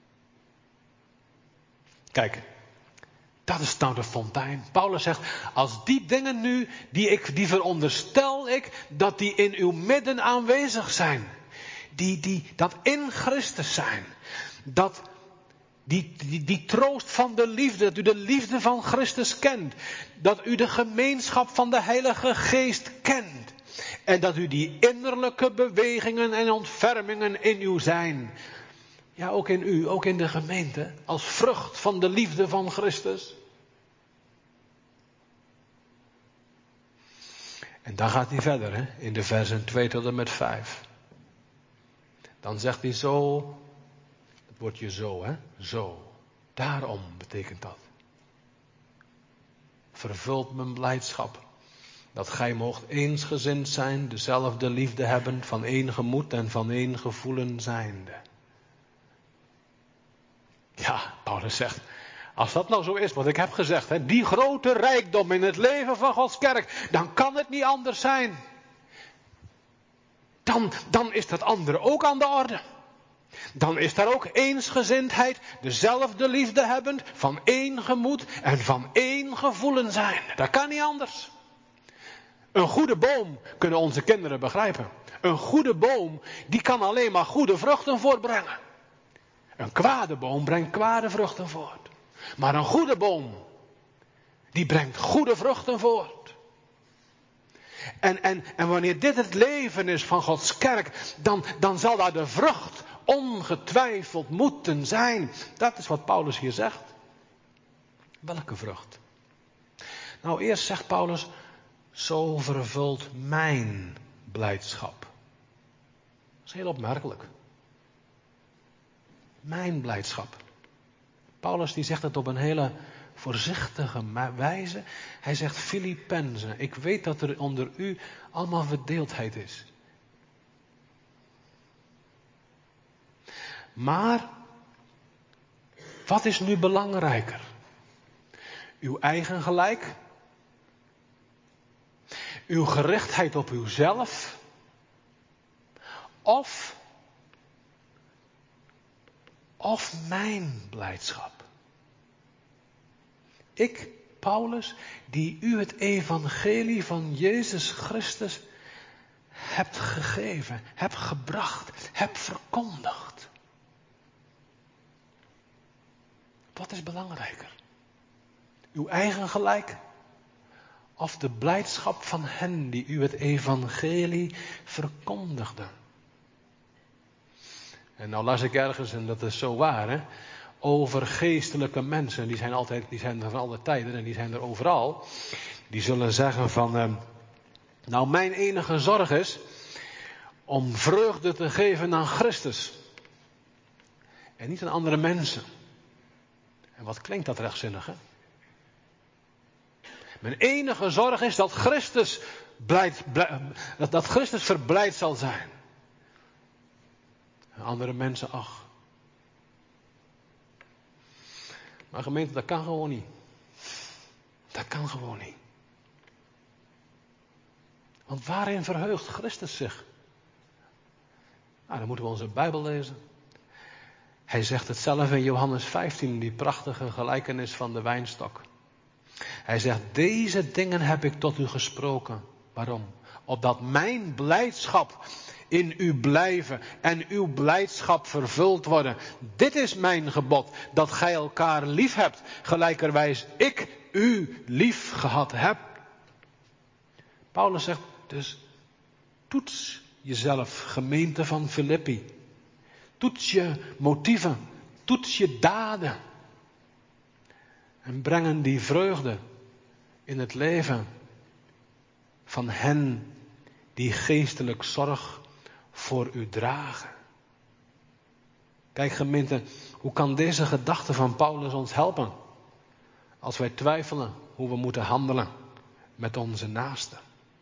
Kijk, dat is nou de fontein. Paulus zegt, als die dingen nu, die, ik, die veronderstel ik, dat die in uw midden aanwezig zijn. Die, die, dat in Christus zijn. Dat die, die, die troost van de liefde, dat u de liefde van Christus kent. Dat u de gemeenschap van de Heilige Geest kent. En dat u die innerlijke bewegingen en ontfermingen in u zijn. Ja, ook in u, ook in de gemeente. Als vrucht van de liefde van Christus. En dan gaat hij verder, hè, in de versen twee tot en met vijf. Dan zegt hij zo, het woordje zo, hè, zo. Daarom betekent dat. Vervult mijn blijdschap. Dat gij moogt eensgezind zijn, dezelfde liefde hebben, van één gemoed en van één gevoelen zijnde. Ja, Paulus zegt, als dat nou zo is wat ik heb gezegd, hè, die grote rijkdom in het leven van Gods kerk, dan kan het niet anders zijn. Dan, dan is dat andere ook aan de orde. Dan is daar ook eensgezindheid, dezelfde liefde hebbend, van één gemoed en van één gevoelen zijn. Dat kan niet anders. Een goede boom kunnen onze kinderen begrijpen. Een goede boom, die kan alleen maar goede vruchten voortbrengen. Een kwade boom brengt kwade vruchten voort. Maar een goede boom, die brengt goede vruchten voort. En, en, en wanneer dit het leven is van Gods kerk, dan, dan zal daar de vrucht ongetwijfeld moeten zijn. Dat is wat Paulus hier zegt. Welke vrucht? Nou, eerst zegt Paulus, zo vervult mijn blijdschap. Dat is heel opmerkelijk. Mijn blijdschap. Paulus die zegt het op een hele voorzichtige wijze. Hij zegt Filippenzen. Ik weet dat er onder u allemaal verdeeldheid is. Maar wat is nu belangrijker? Uw eigen gelijk? Uw gerichtheid op uzelf? Of, of mijn blijdschap? Ik, Paulus, die u het evangelie van Jezus Christus hebt gegeven, heb gebracht, heb verkondigd. Wat is belangrijker? Uw eigen gelijk? Of de blijdschap van hen die u het evangelie verkondigden? En nou las ik ergens, en dat is zo waar, hè, over geestelijke mensen. Die zijn altijd, die zijn er van alle tijden en die zijn er overal. Die zullen zeggen van, eh, nou mijn enige zorg is om vreugde te geven aan Christus. En niet aan andere mensen. En wat klinkt dat rechtzinnig, hè? Mijn enige zorg is dat Christus, blijd, blijd, dat, dat Christus verblijd zal zijn. En andere mensen, ach. Maar gemeente, dat kan gewoon niet. Dat kan gewoon niet. Want waarin verheugt Christus zich? Nou, dan moeten we onze Bijbel lezen. Hij zegt het zelf in Johannes vijftien, die prachtige gelijkenis van de wijnstok. Hij zegt, deze dingen heb ik tot u gesproken. Waarom? Opdat mijn blijdschap in u blijven en uw blijdschap vervuld worden. Dit is mijn gebod, dat gij elkaar lief hebt, gelijkerwijs ik u lief gehad heb. Paulus zegt dus, toets jezelf, gemeente van Filippi. Toets je motieven, toets je daden. En brengen die vreugde in het leven van hen die geestelijk zorg voor u dragen. Kijk gemeente, hoe kan deze gedachte van Paulus ons helpen? Als wij twijfelen hoe we moeten handelen met onze naasten.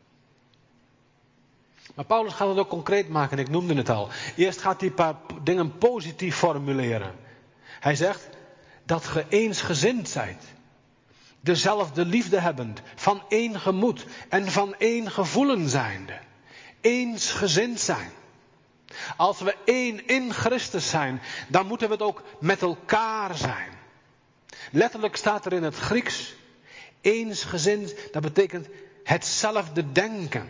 Maar Paulus gaat het ook concreet maken, ik noemde het al. Eerst gaat hij een paar dingen positief formuleren. Hij zegt dat ge eensgezind zijt. Dezelfde liefde hebbend, van één gemoed en van één gevoelen zijnde. Eensgezind zijn. Als we één in Christus zijn, dan moeten we het ook met elkaar zijn. Letterlijk staat er in het Grieks, eensgezind, dat betekent hetzelfde denken.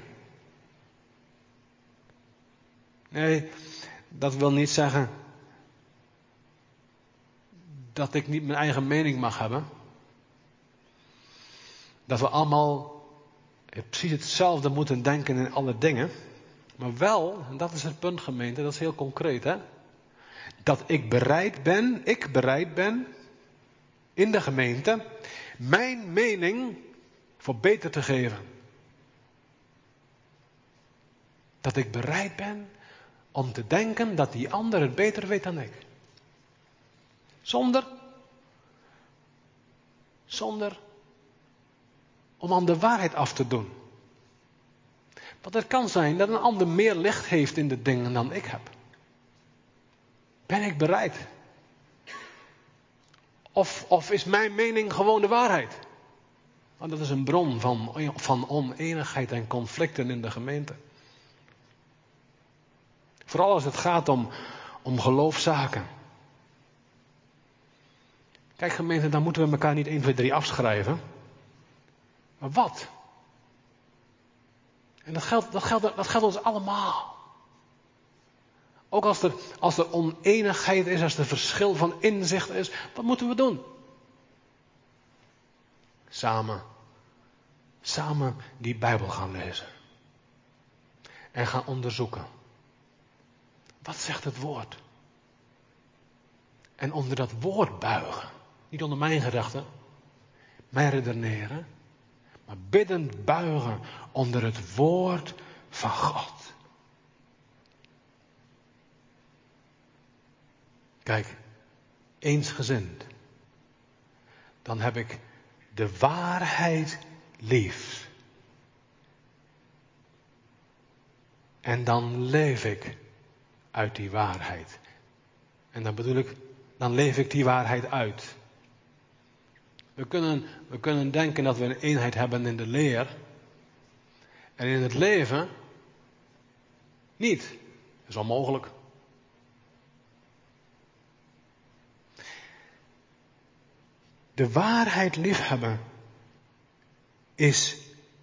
Nee, dat wil niet zeggen dat ik niet mijn eigen mening mag hebben. Dat we allemaal precies hetzelfde moeten denken in alle dingen. Maar wel, en dat is het punt gemeente, dat is heel concreet hè. Dat ik bereid ben, ik bereid ben, in de gemeente, mijn mening voor beter te geven. Dat ik bereid ben om te denken dat die ander het beter weet dan ik. Zonder, zonder om aan de waarheid af te doen. Want het kan zijn dat een ander meer licht heeft in de dingen dan ik heb. Ben ik bereid? Of, of is mijn mening gewoon de waarheid? Want dat is een bron van, van oneenigheid en conflicten in de gemeente. Vooral als het gaat om, om geloofszaken. Kijk gemeente, dan moeten we elkaar niet één, twee, drie afschrijven. Maar wat? En dat geldt, dat geldt, dat geldt ons allemaal. Ook als er, als er oneenigheid is, als er verschil van inzicht is, wat moeten we doen? Samen, samen die Bijbel gaan lezen. En gaan onderzoeken. Wat zegt het woord? En onder dat woord buigen. Niet onder mijn gedachten, mijn redeneren. Maar biddend buigen onder het woord van God. Kijk, eensgezind. Dan heb ik de waarheid lief. En dan leef ik uit die waarheid. En dan bedoel ik, dan leef ik die waarheid uit. We kunnen, we kunnen denken dat we een eenheid hebben in de leer. En in het leven niet. Dat is onmogelijk. De waarheid liefhebben is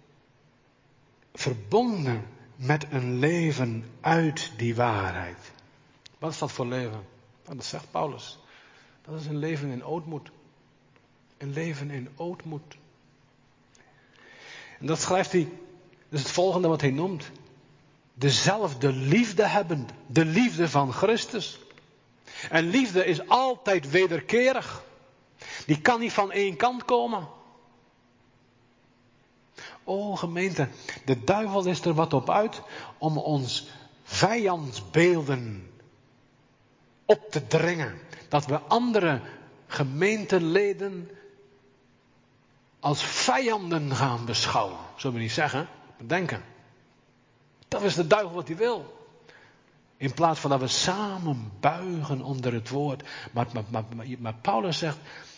verbonden met een leven uit die waarheid. Wat is dat voor leven? Nou, dat zegt Paulus. Dat is een leven in ootmoed. Een leven in ootmoed. En dat schrijft hij, dat is het volgende wat hij noemt. Dezelfde liefde hebben. De liefde van Christus. En liefde is altijd wederkerig. Die kan niet van één kant komen. O gemeente, de duivel is er wat op uit om ons vijandsbeelden op te dringen. Dat we andere gemeenteleden als vijanden gaan beschouwen. Zullen we niet zeggen, maar denken. Dat is de duivel wat hij wil. In plaats van dat we samen buigen onder het woord. Maar, maar, maar, maar, maar Paulus zegt,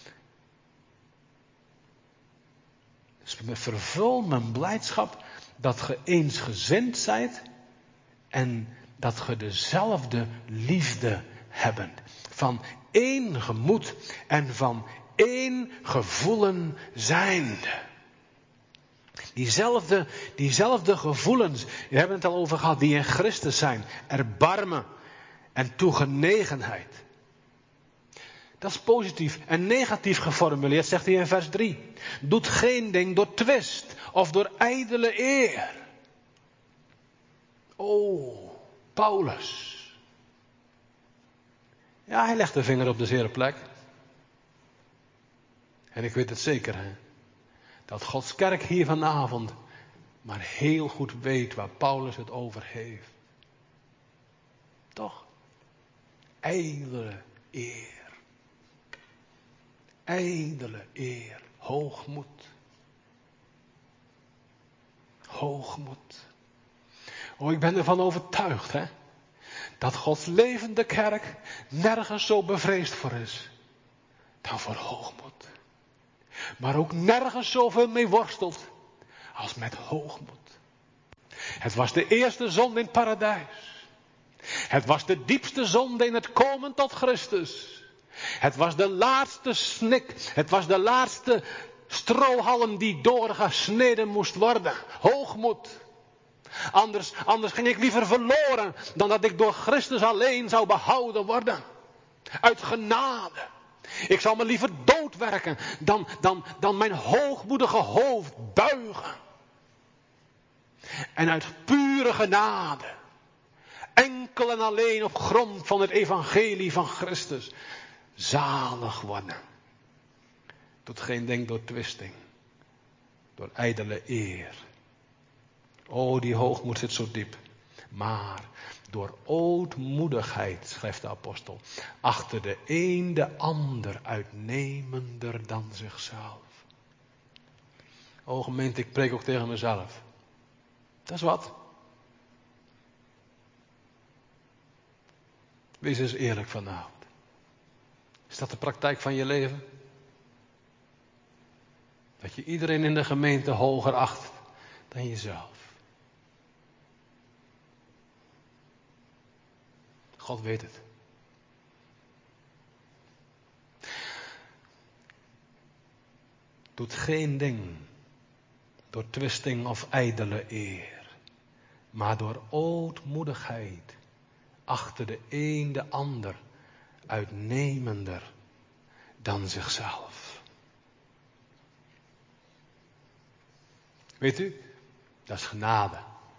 vervul mijn blijdschap dat ge eensgezind zijt en dat ge dezelfde liefde hebben. Van één gemoed en van één gevoelen zijnde. Diezelfde, diezelfde gevoelens, we hebben het al over gehad, die in Christus zijn. Erbarmen en toegenegenheid. Dat is positief. En negatief geformuleerd zegt hij in vers drie. Doet geen ding door twist of door ijdele eer. Oh, Paulus. Ja, hij legt de vinger op de zere plek. En ik weet het zeker, hè. Dat Gods kerk hier vanavond maar heel goed weet waar Paulus het over heeft. Toch? Ijdele eer. Ijdele eer. Hoogmoed. Hoogmoed. Oh, ik ben ervan overtuigd, hè. Dat Gods levende kerk nergens zo bevreesd voor is. Dan voor hoogmoed. Maar ook nergens zoveel mee worstelt als met hoogmoed. Het was de eerste zonde in het paradijs. Het was de diepste zonde in het komen tot Christus. Het was de laatste snik. Het was de laatste strohalm die doorgesneden moest worden. Hoogmoed. Anders, anders ging ik liever verloren dan dat ik door Christus alleen zou behouden worden. Uit genade. Ik zal me liever doodwerken dan, dan, dan mijn hoogmoedige hoofd buigen. En uit pure genade. Enkel en alleen op grond van het evangelie van Christus. Zalig worden. Doet geen ding door twisting. Door ijdele eer. O, die hoogmoed zit zo diep. Maar door ootmoedigheid, schrijft de apostel, achter de een de ander uitnemender dan zichzelf. O gemeente, ik preek ook tegen mezelf. Dat is wat. Wees eens eerlijk vanavond. Is dat de praktijk van je leven? Dat je iedereen in de gemeente hoger acht dan jezelf. God weet het. Doet geen ding door twisting of ijdele eer, maar door ootmoedigheid achter de een de ander uitnemender dan zichzelf. Weet u, dat is genade.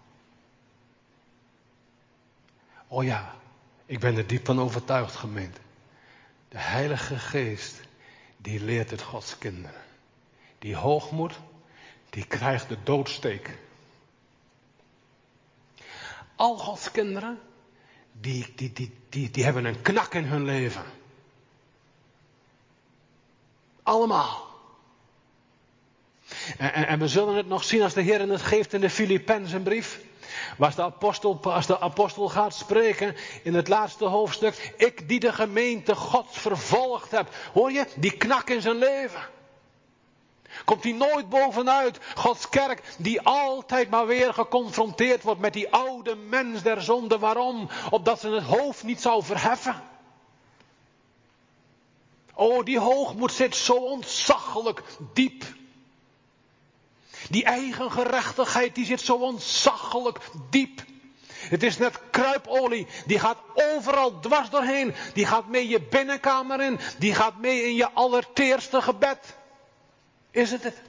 Oh ja, ik ben er diep van overtuigd, gemeente. De Heilige Geest, die leert het Gods kinderen. Die hoogmoed, die krijgt de doodsteek. Al Gods kinderen, die, die, die, die, die hebben een knak in hun leven. Allemaal. En, en, en we zullen het nog zien als de Heer het geeft in de Filippenzenbrief. Waar de apostel, als de apostel gaat spreken in het laatste hoofdstuk. Ik die de gemeente Gods vervolgd heb. Hoor je? Die knak in zijn leven. Komt hij nooit bovenuit. Gods kerk die altijd maar weer geconfronteerd wordt met die oude mens der zonde. Waarom? Opdat ze het hoofd niet zou verheffen. Oh, die hoogmoed zit zo ontzaglijk diep. Die eigen gerechtigheid die zit zo ontzaglijk diep. Het is net kruipolie. Die gaat overal dwars doorheen. Die gaat mee je binnenkamer in. Die gaat mee in je allerteerste gebed. Is het het?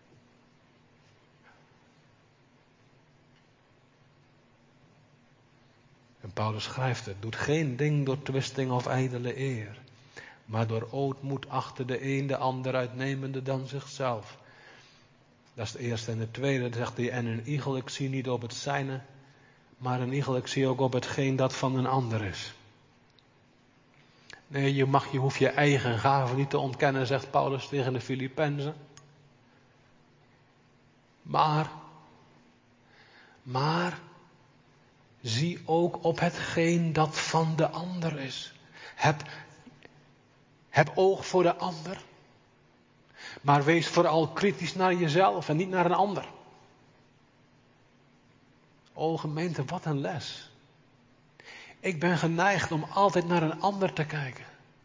En Paulus schrijft het. Doet geen ding door twisting of ijdele eer. Maar door ootmoed achter de een de ander uitnemende dan zichzelf. Dat is het eerste. En het tweede, dan zegt hij, en een igel ik zie niet op het zijne, maar een igel ik zie ook op hetgeen dat van een ander is. Nee, je, mag, je hoeft je eigen gaven niet te ontkennen, zegt Paulus tegen de Filippenzen. Maar, maar, zie ook op hetgeen dat van de ander is. Heb, heb oog voor de ander. Maar wees vooral kritisch naar jezelf en niet naar een ander. O gemeente, wat een les. Ik ben geneigd om altijd naar een ander te kijken.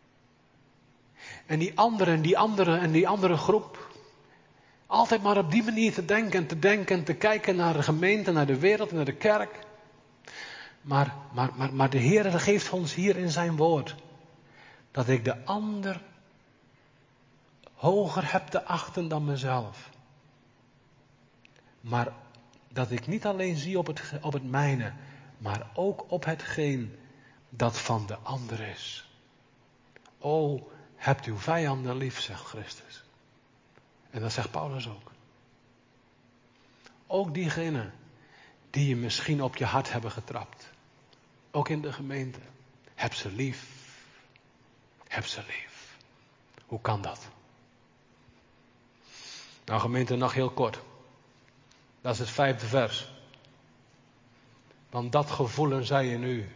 En die andere en die andere en die andere groep. Altijd maar op die manier te denken en te denken en te kijken naar de gemeente, naar de wereld, naar de kerk. Maar, maar, maar, maar de Heer geeft ons hier in zijn woord. Dat ik de ander hoger heb te achten dan mezelf. Maar dat ik niet alleen zie op het, op het mijne, maar ook op hetgeen dat van de ander is. O, hebt uw vijanden lief, zegt Christus. En dat zegt Paulus ook. Ook diegenen die je misschien op je hart hebben getrapt. Ook in de gemeente. Heb ze lief. Heb ze lief. Hoe kan dat? Nou gemeente, nog heel kort. Dat is het vijfde vers. Want dat gevoelen zij in u.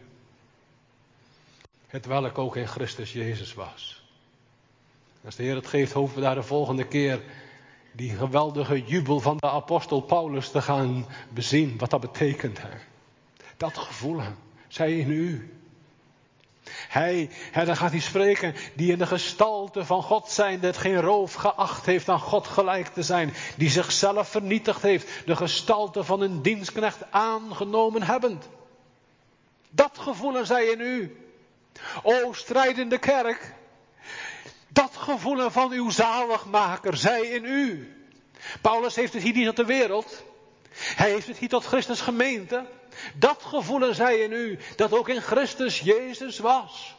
Het welk ook in Christus Jezus was. Als de Heer het geeft, hopen we daar de volgende keer die geweldige jubel van de apostel Paulus te gaan bezien. Wat dat betekent. Hè? Dat gevoelen zij in u. Hij, hè, dan gaat hij spreken, die in de gestalte van God zijnde het geen roof geacht heeft aan God gelijk te zijn. Die zichzelf vernietigd heeft, de gestalte van een dienstknecht aangenomen hebbend. Dat gevoelen zij in u. O strijdende kerk, dat gevoelen van uw zaligmaker zij in u. Paulus heeft het hier niet tot de wereld. Hij heeft het hier tot Christus gemeente. Dat gevoelen zij in u, dat ook in Christus Jezus was.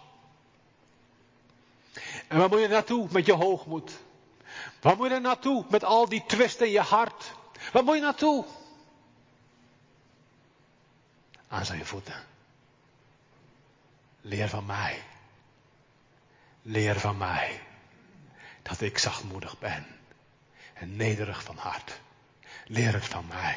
En waar moet je naartoe met je hoogmoed? Waar moet je naartoe met al die twist in je hart? Waar moet je naartoe? Aan zijn voeten. Leer van mij. Leer van mij. Dat ik zachtmoedig ben. En nederig van hart. Leer het van mij.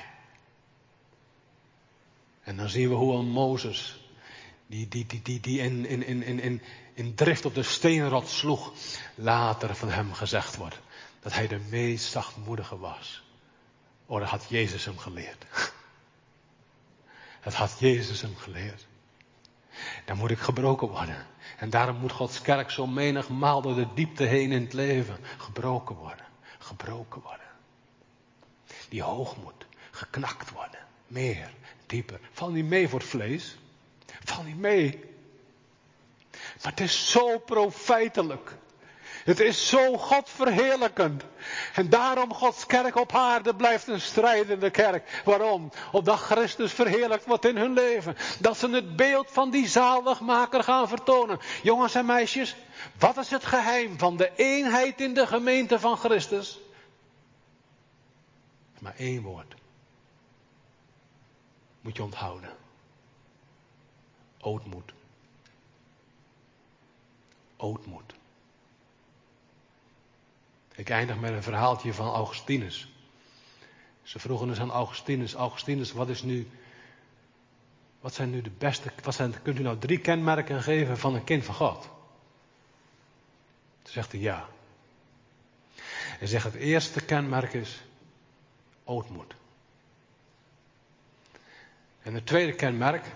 En dan zien we hoe een Mozes, die, die, die, die, die in, in, in, in, in drift op de steenrot sloeg, later van hem gezegd wordt. dat hij de meest zachtmoedige was. Oh, dat had Jezus hem geleerd. Dat had Jezus hem geleerd. Dan moet ik gebroken worden. En daarom moet Gods kerk zo menigmaal door de diepte heen in het leven gebroken worden. Gebroken worden. Die hoogmoed, geknakt worden. Meer, dieper. Val niet mee voor het vlees. Val niet mee. Maar het is zo profijtelijk. Het is zo Godverheerlijkend. En daarom Gods kerk op aarde blijft een strijdende kerk. Waarom? Opdat Christus verheerlijkt wordt in hun leven. Dat ze het beeld van die zaligmaker gaan vertonen. Jongens en meisjes, wat is het geheim van de eenheid in de gemeente van Christus? Maar één woord. Moet je onthouden. Ootmoed. Ootmoed. Ik eindig met een verhaaltje van Augustinus. Ze vroegen dus aan Augustinus, Augustinus, wat is nu, wat zijn nu de beste, wat zijn, kunt u nou drie kenmerken geven van een kind van God? Toen zegt hij ja. Hij zegt het eerste kenmerk is ootmoed. En het tweede kenmerk,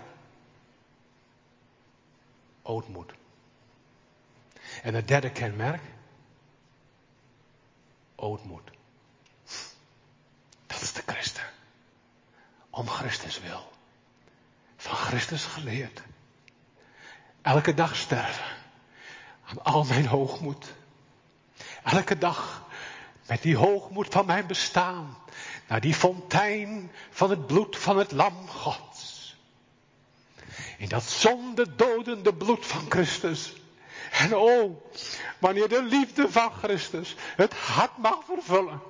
ootmoed. En het derde kenmerk, ootmoed. Dat is de christen. Om Christus wil. Van Christus geleerd. Elke dag sterven. Aan al mijn hoogmoed. Elke dag met die hoogmoed van mijn bestaan. Naar die fontein van het bloed van het lam Gods. In dat zondedodende bloed van Christus. En oh, wanneer de liefde van Christus het hart mag vervullen.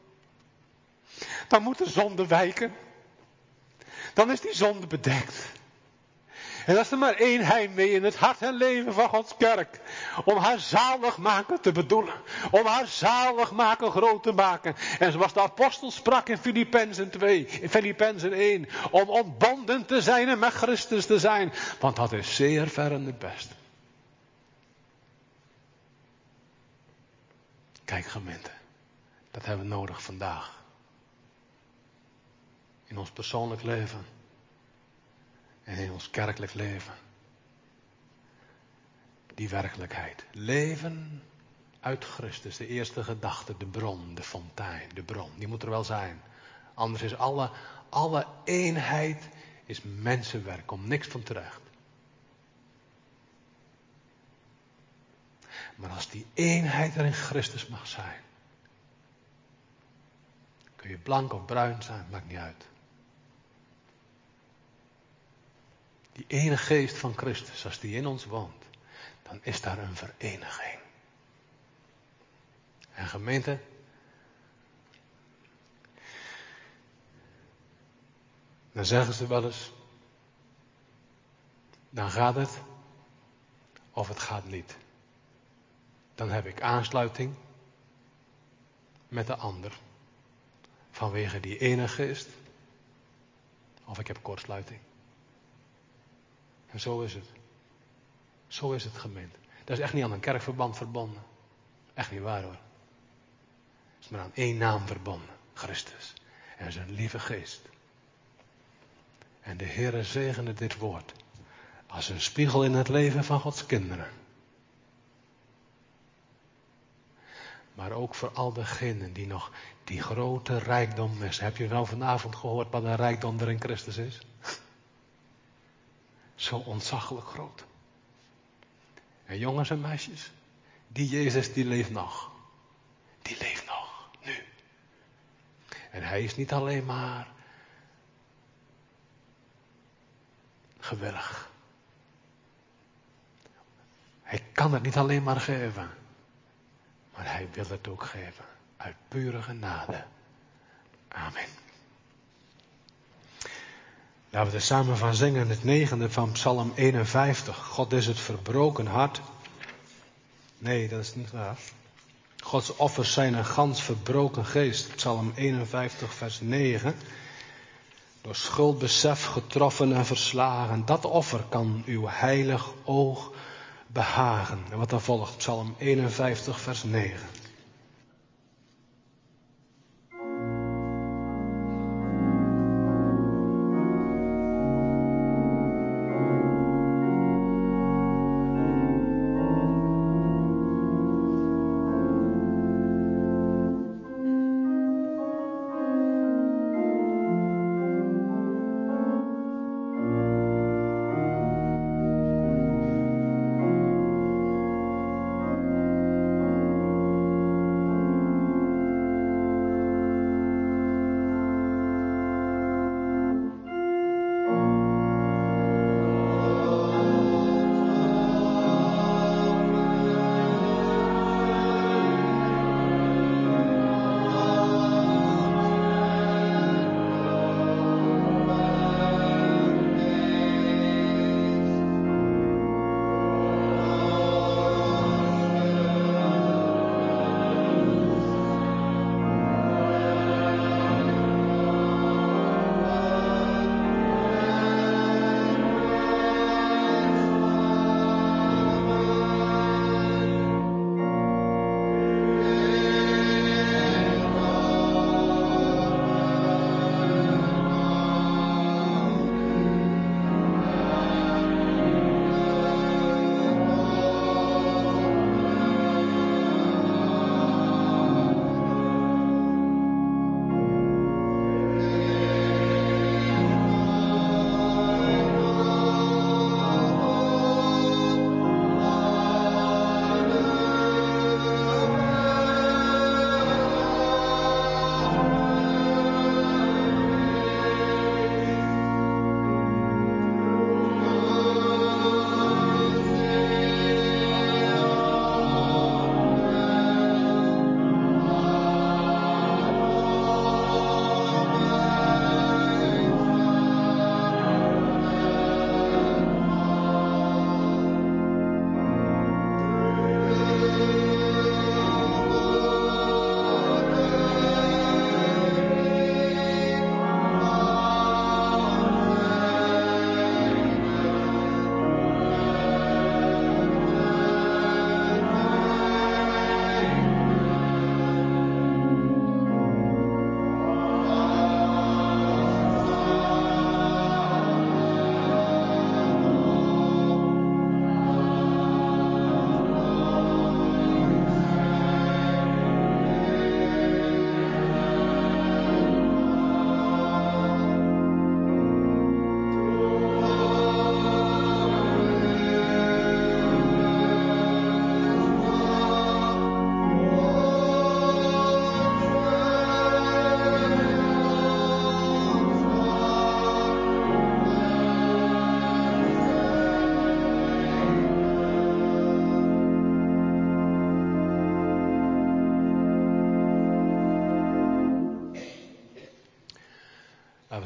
Dan moet de zonde wijken. Dan is die zonde bedekt. En dat is er maar één heimwee in het hart en leven van Gods kerk. Om haar zaligmaker te bedoelen. Om haar zaligmaker groot te maken. En zoals de apostel sprak in Filippenzen twee, in Filippenzen één. Om ontbonden te zijn en met Christus te zijn. Want dat is zeer ver en het beste. Kijk gemeente, dat hebben we nodig vandaag. In ons persoonlijk leven. En in ons kerkelijk leven. Die werkelijkheid. Leven uit Christus. De eerste gedachte, de bron, de fontein, de bron. Die moet er wel zijn. Anders is alle, alle eenheid is mensenwerk. Komt niks van terecht. Maar als die eenheid er in Christus mag zijn. Kun je blank of bruin zijn, maakt niet uit. Die ene geest van Christus, als die in ons woont, dan is daar een vereniging. En gemeente, dan zeggen ze wel eens, dan gaat het of het gaat niet. Dan heb ik aansluiting met de ander. Vanwege die ene geest. Of ik heb kortsluiting. En zo is het. Zo is het gemeente. Dat is echt niet aan een kerkverband verbonden. Echt niet waar hoor. Het is maar aan één naam verbonden. Christus. En zijn lieve geest. En de Heere zegene dit woord. Als een spiegel in het leven van Gods kinderen. Maar ook voor al degenen die nog die grote rijkdom missen. Heb je nou vanavond gehoord wat een rijkdom er in Christus is? Zo ontzaglijk groot. En jongens en meisjes, die Jezus die leeft nog. Die leeft nog, nu. En hij is niet alleen maar gewillig. Hij kan het niet alleen maar geven. Maar hij wil het ook geven. Uit pure genade. Amen. Laten we er samen van zingen. Het negende van Psalm eenenvijftig. God is het verbroken hart. Nee, dat is niet waar. Gods offers zijn een gans verbroken geest. Psalm eenenvijftig vers negen. Door schuldbesef getroffen en verslagen. Dat offer kan uw heilig oog behagen. En wat dan volgt, Psalm eenenvijftig vers negen.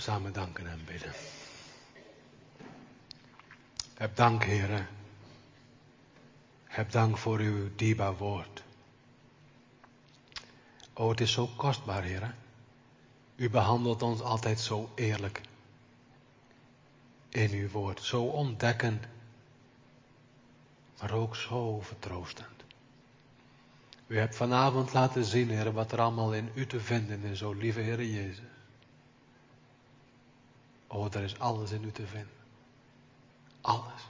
samen danken en bidden. Heb dank, Heere. Heb dank voor uw dierbaar woord. O, het is zo kostbaar, Heere. U behandelt ons altijd zo eerlijk. In uw woord. Zo ontdekkend. Maar ook zo vertroostend. U hebt vanavond laten zien, Heere, wat er allemaal in u te vinden is, o lieve Heere Jezus. O, er is alles in u te vinden. Alles.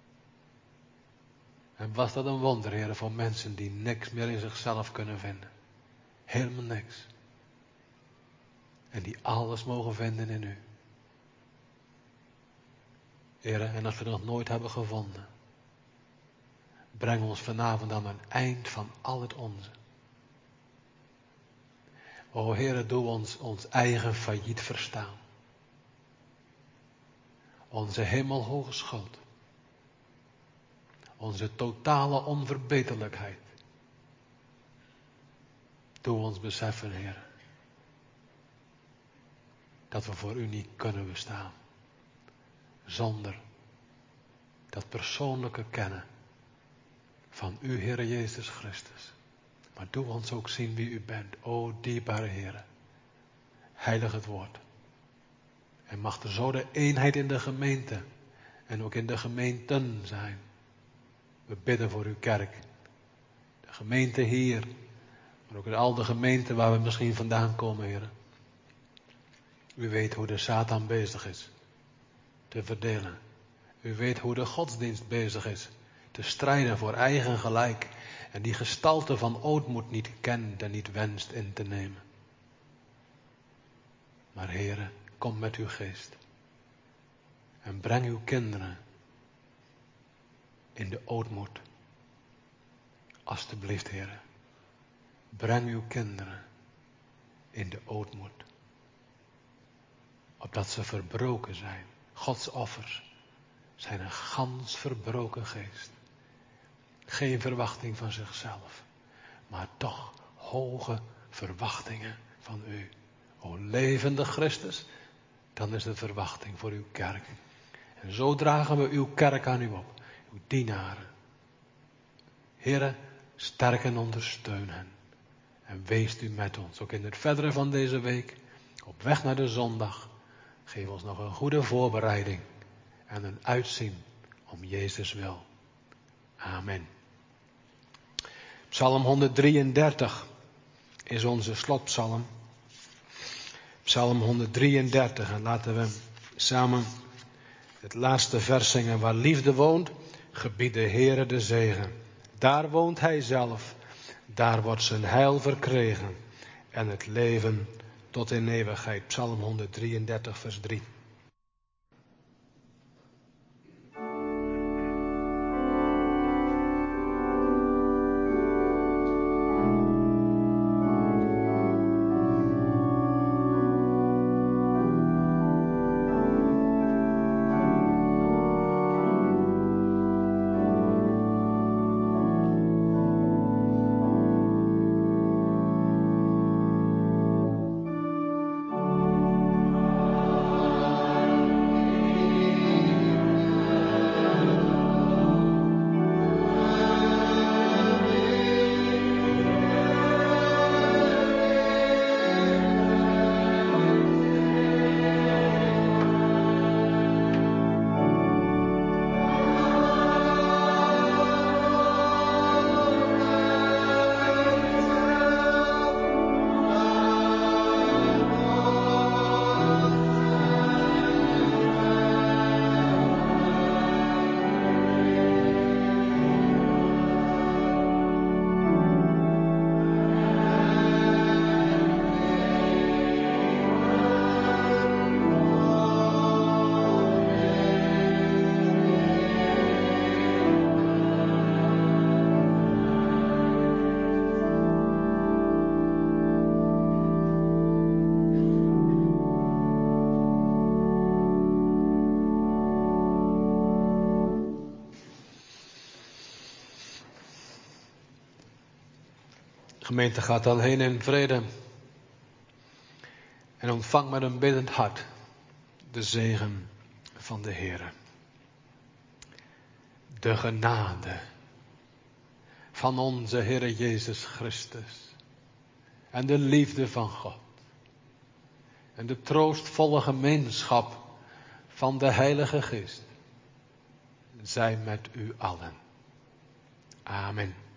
En was dat een wonder, Heere, voor mensen die niks meer in zichzelf kunnen vinden. Helemaal niks. En die alles mogen vinden in u. Heere, en als we nog nooit hebben gevonden, breng ons vanavond aan een eind van al het onze. O Heere, doe ons ons eigen failliet verstaan. Onze hemelhoge schuld. Onze totale onverbeterlijkheid. Doe ons beseffen, Heer, dat we voor u niet kunnen bestaan. Zonder dat persoonlijke kennen van u, Heere Jezus Christus. Maar doe ons ook zien wie u bent, o dierbare Heere. Heilig het woord. En mag er zo de eenheid in de gemeente en ook in de gemeenten zijn. We bidden voor uw kerk. De gemeente hier, maar ook in al de gemeenten waar we misschien vandaan komen, Heer. U weet hoe de Satan bezig is te verdelen. U weet hoe de godsdienst bezig is te strijden voor eigen gelijk. En die gestalte van ootmoed niet kent en niet wenst in te nemen. Maar Heere, kom met uw geest. En breng uw kinderen in de ootmoed. Alsjeblieft, Heere. Breng uw kinderen in de ootmoed. Opdat ze verbroken zijn. Gods offers zijn een gans verbroken geest. Geen verwachting van zichzelf. Maar toch hoge verwachtingen van u. O levende Christus, dan is de verwachting voor uw kerk. En zo dragen we uw kerk aan u op. Uw dienaren. Heere, sterk en ondersteun hen. En wees u met ons, ook in het verdere van deze week. Op weg naar de zondag. Geef ons nog een goede voorbereiding. En een uitzien om Jezus wil. Amen. Psalm honderddrieëndertig is onze slotpsalm. Psalm honderddrieëndertig. En laten we samen het laatste vers zingen. Waar liefde woont, gebiedt de Heere de zegen. Daar woont hij zelf. Daar wordt zijn heil verkregen. En het leven tot in eeuwigheid. Psalm honderddrieëndertig vers drie. Gemeente, gaat dan heen in vrede. En ontvang met een biddend hart de zegen van de Heere. De genade van onze Heere Jezus Christus en de liefde van God en de troostvolle gemeenschap van de Heilige Geest zij met u allen. Amen.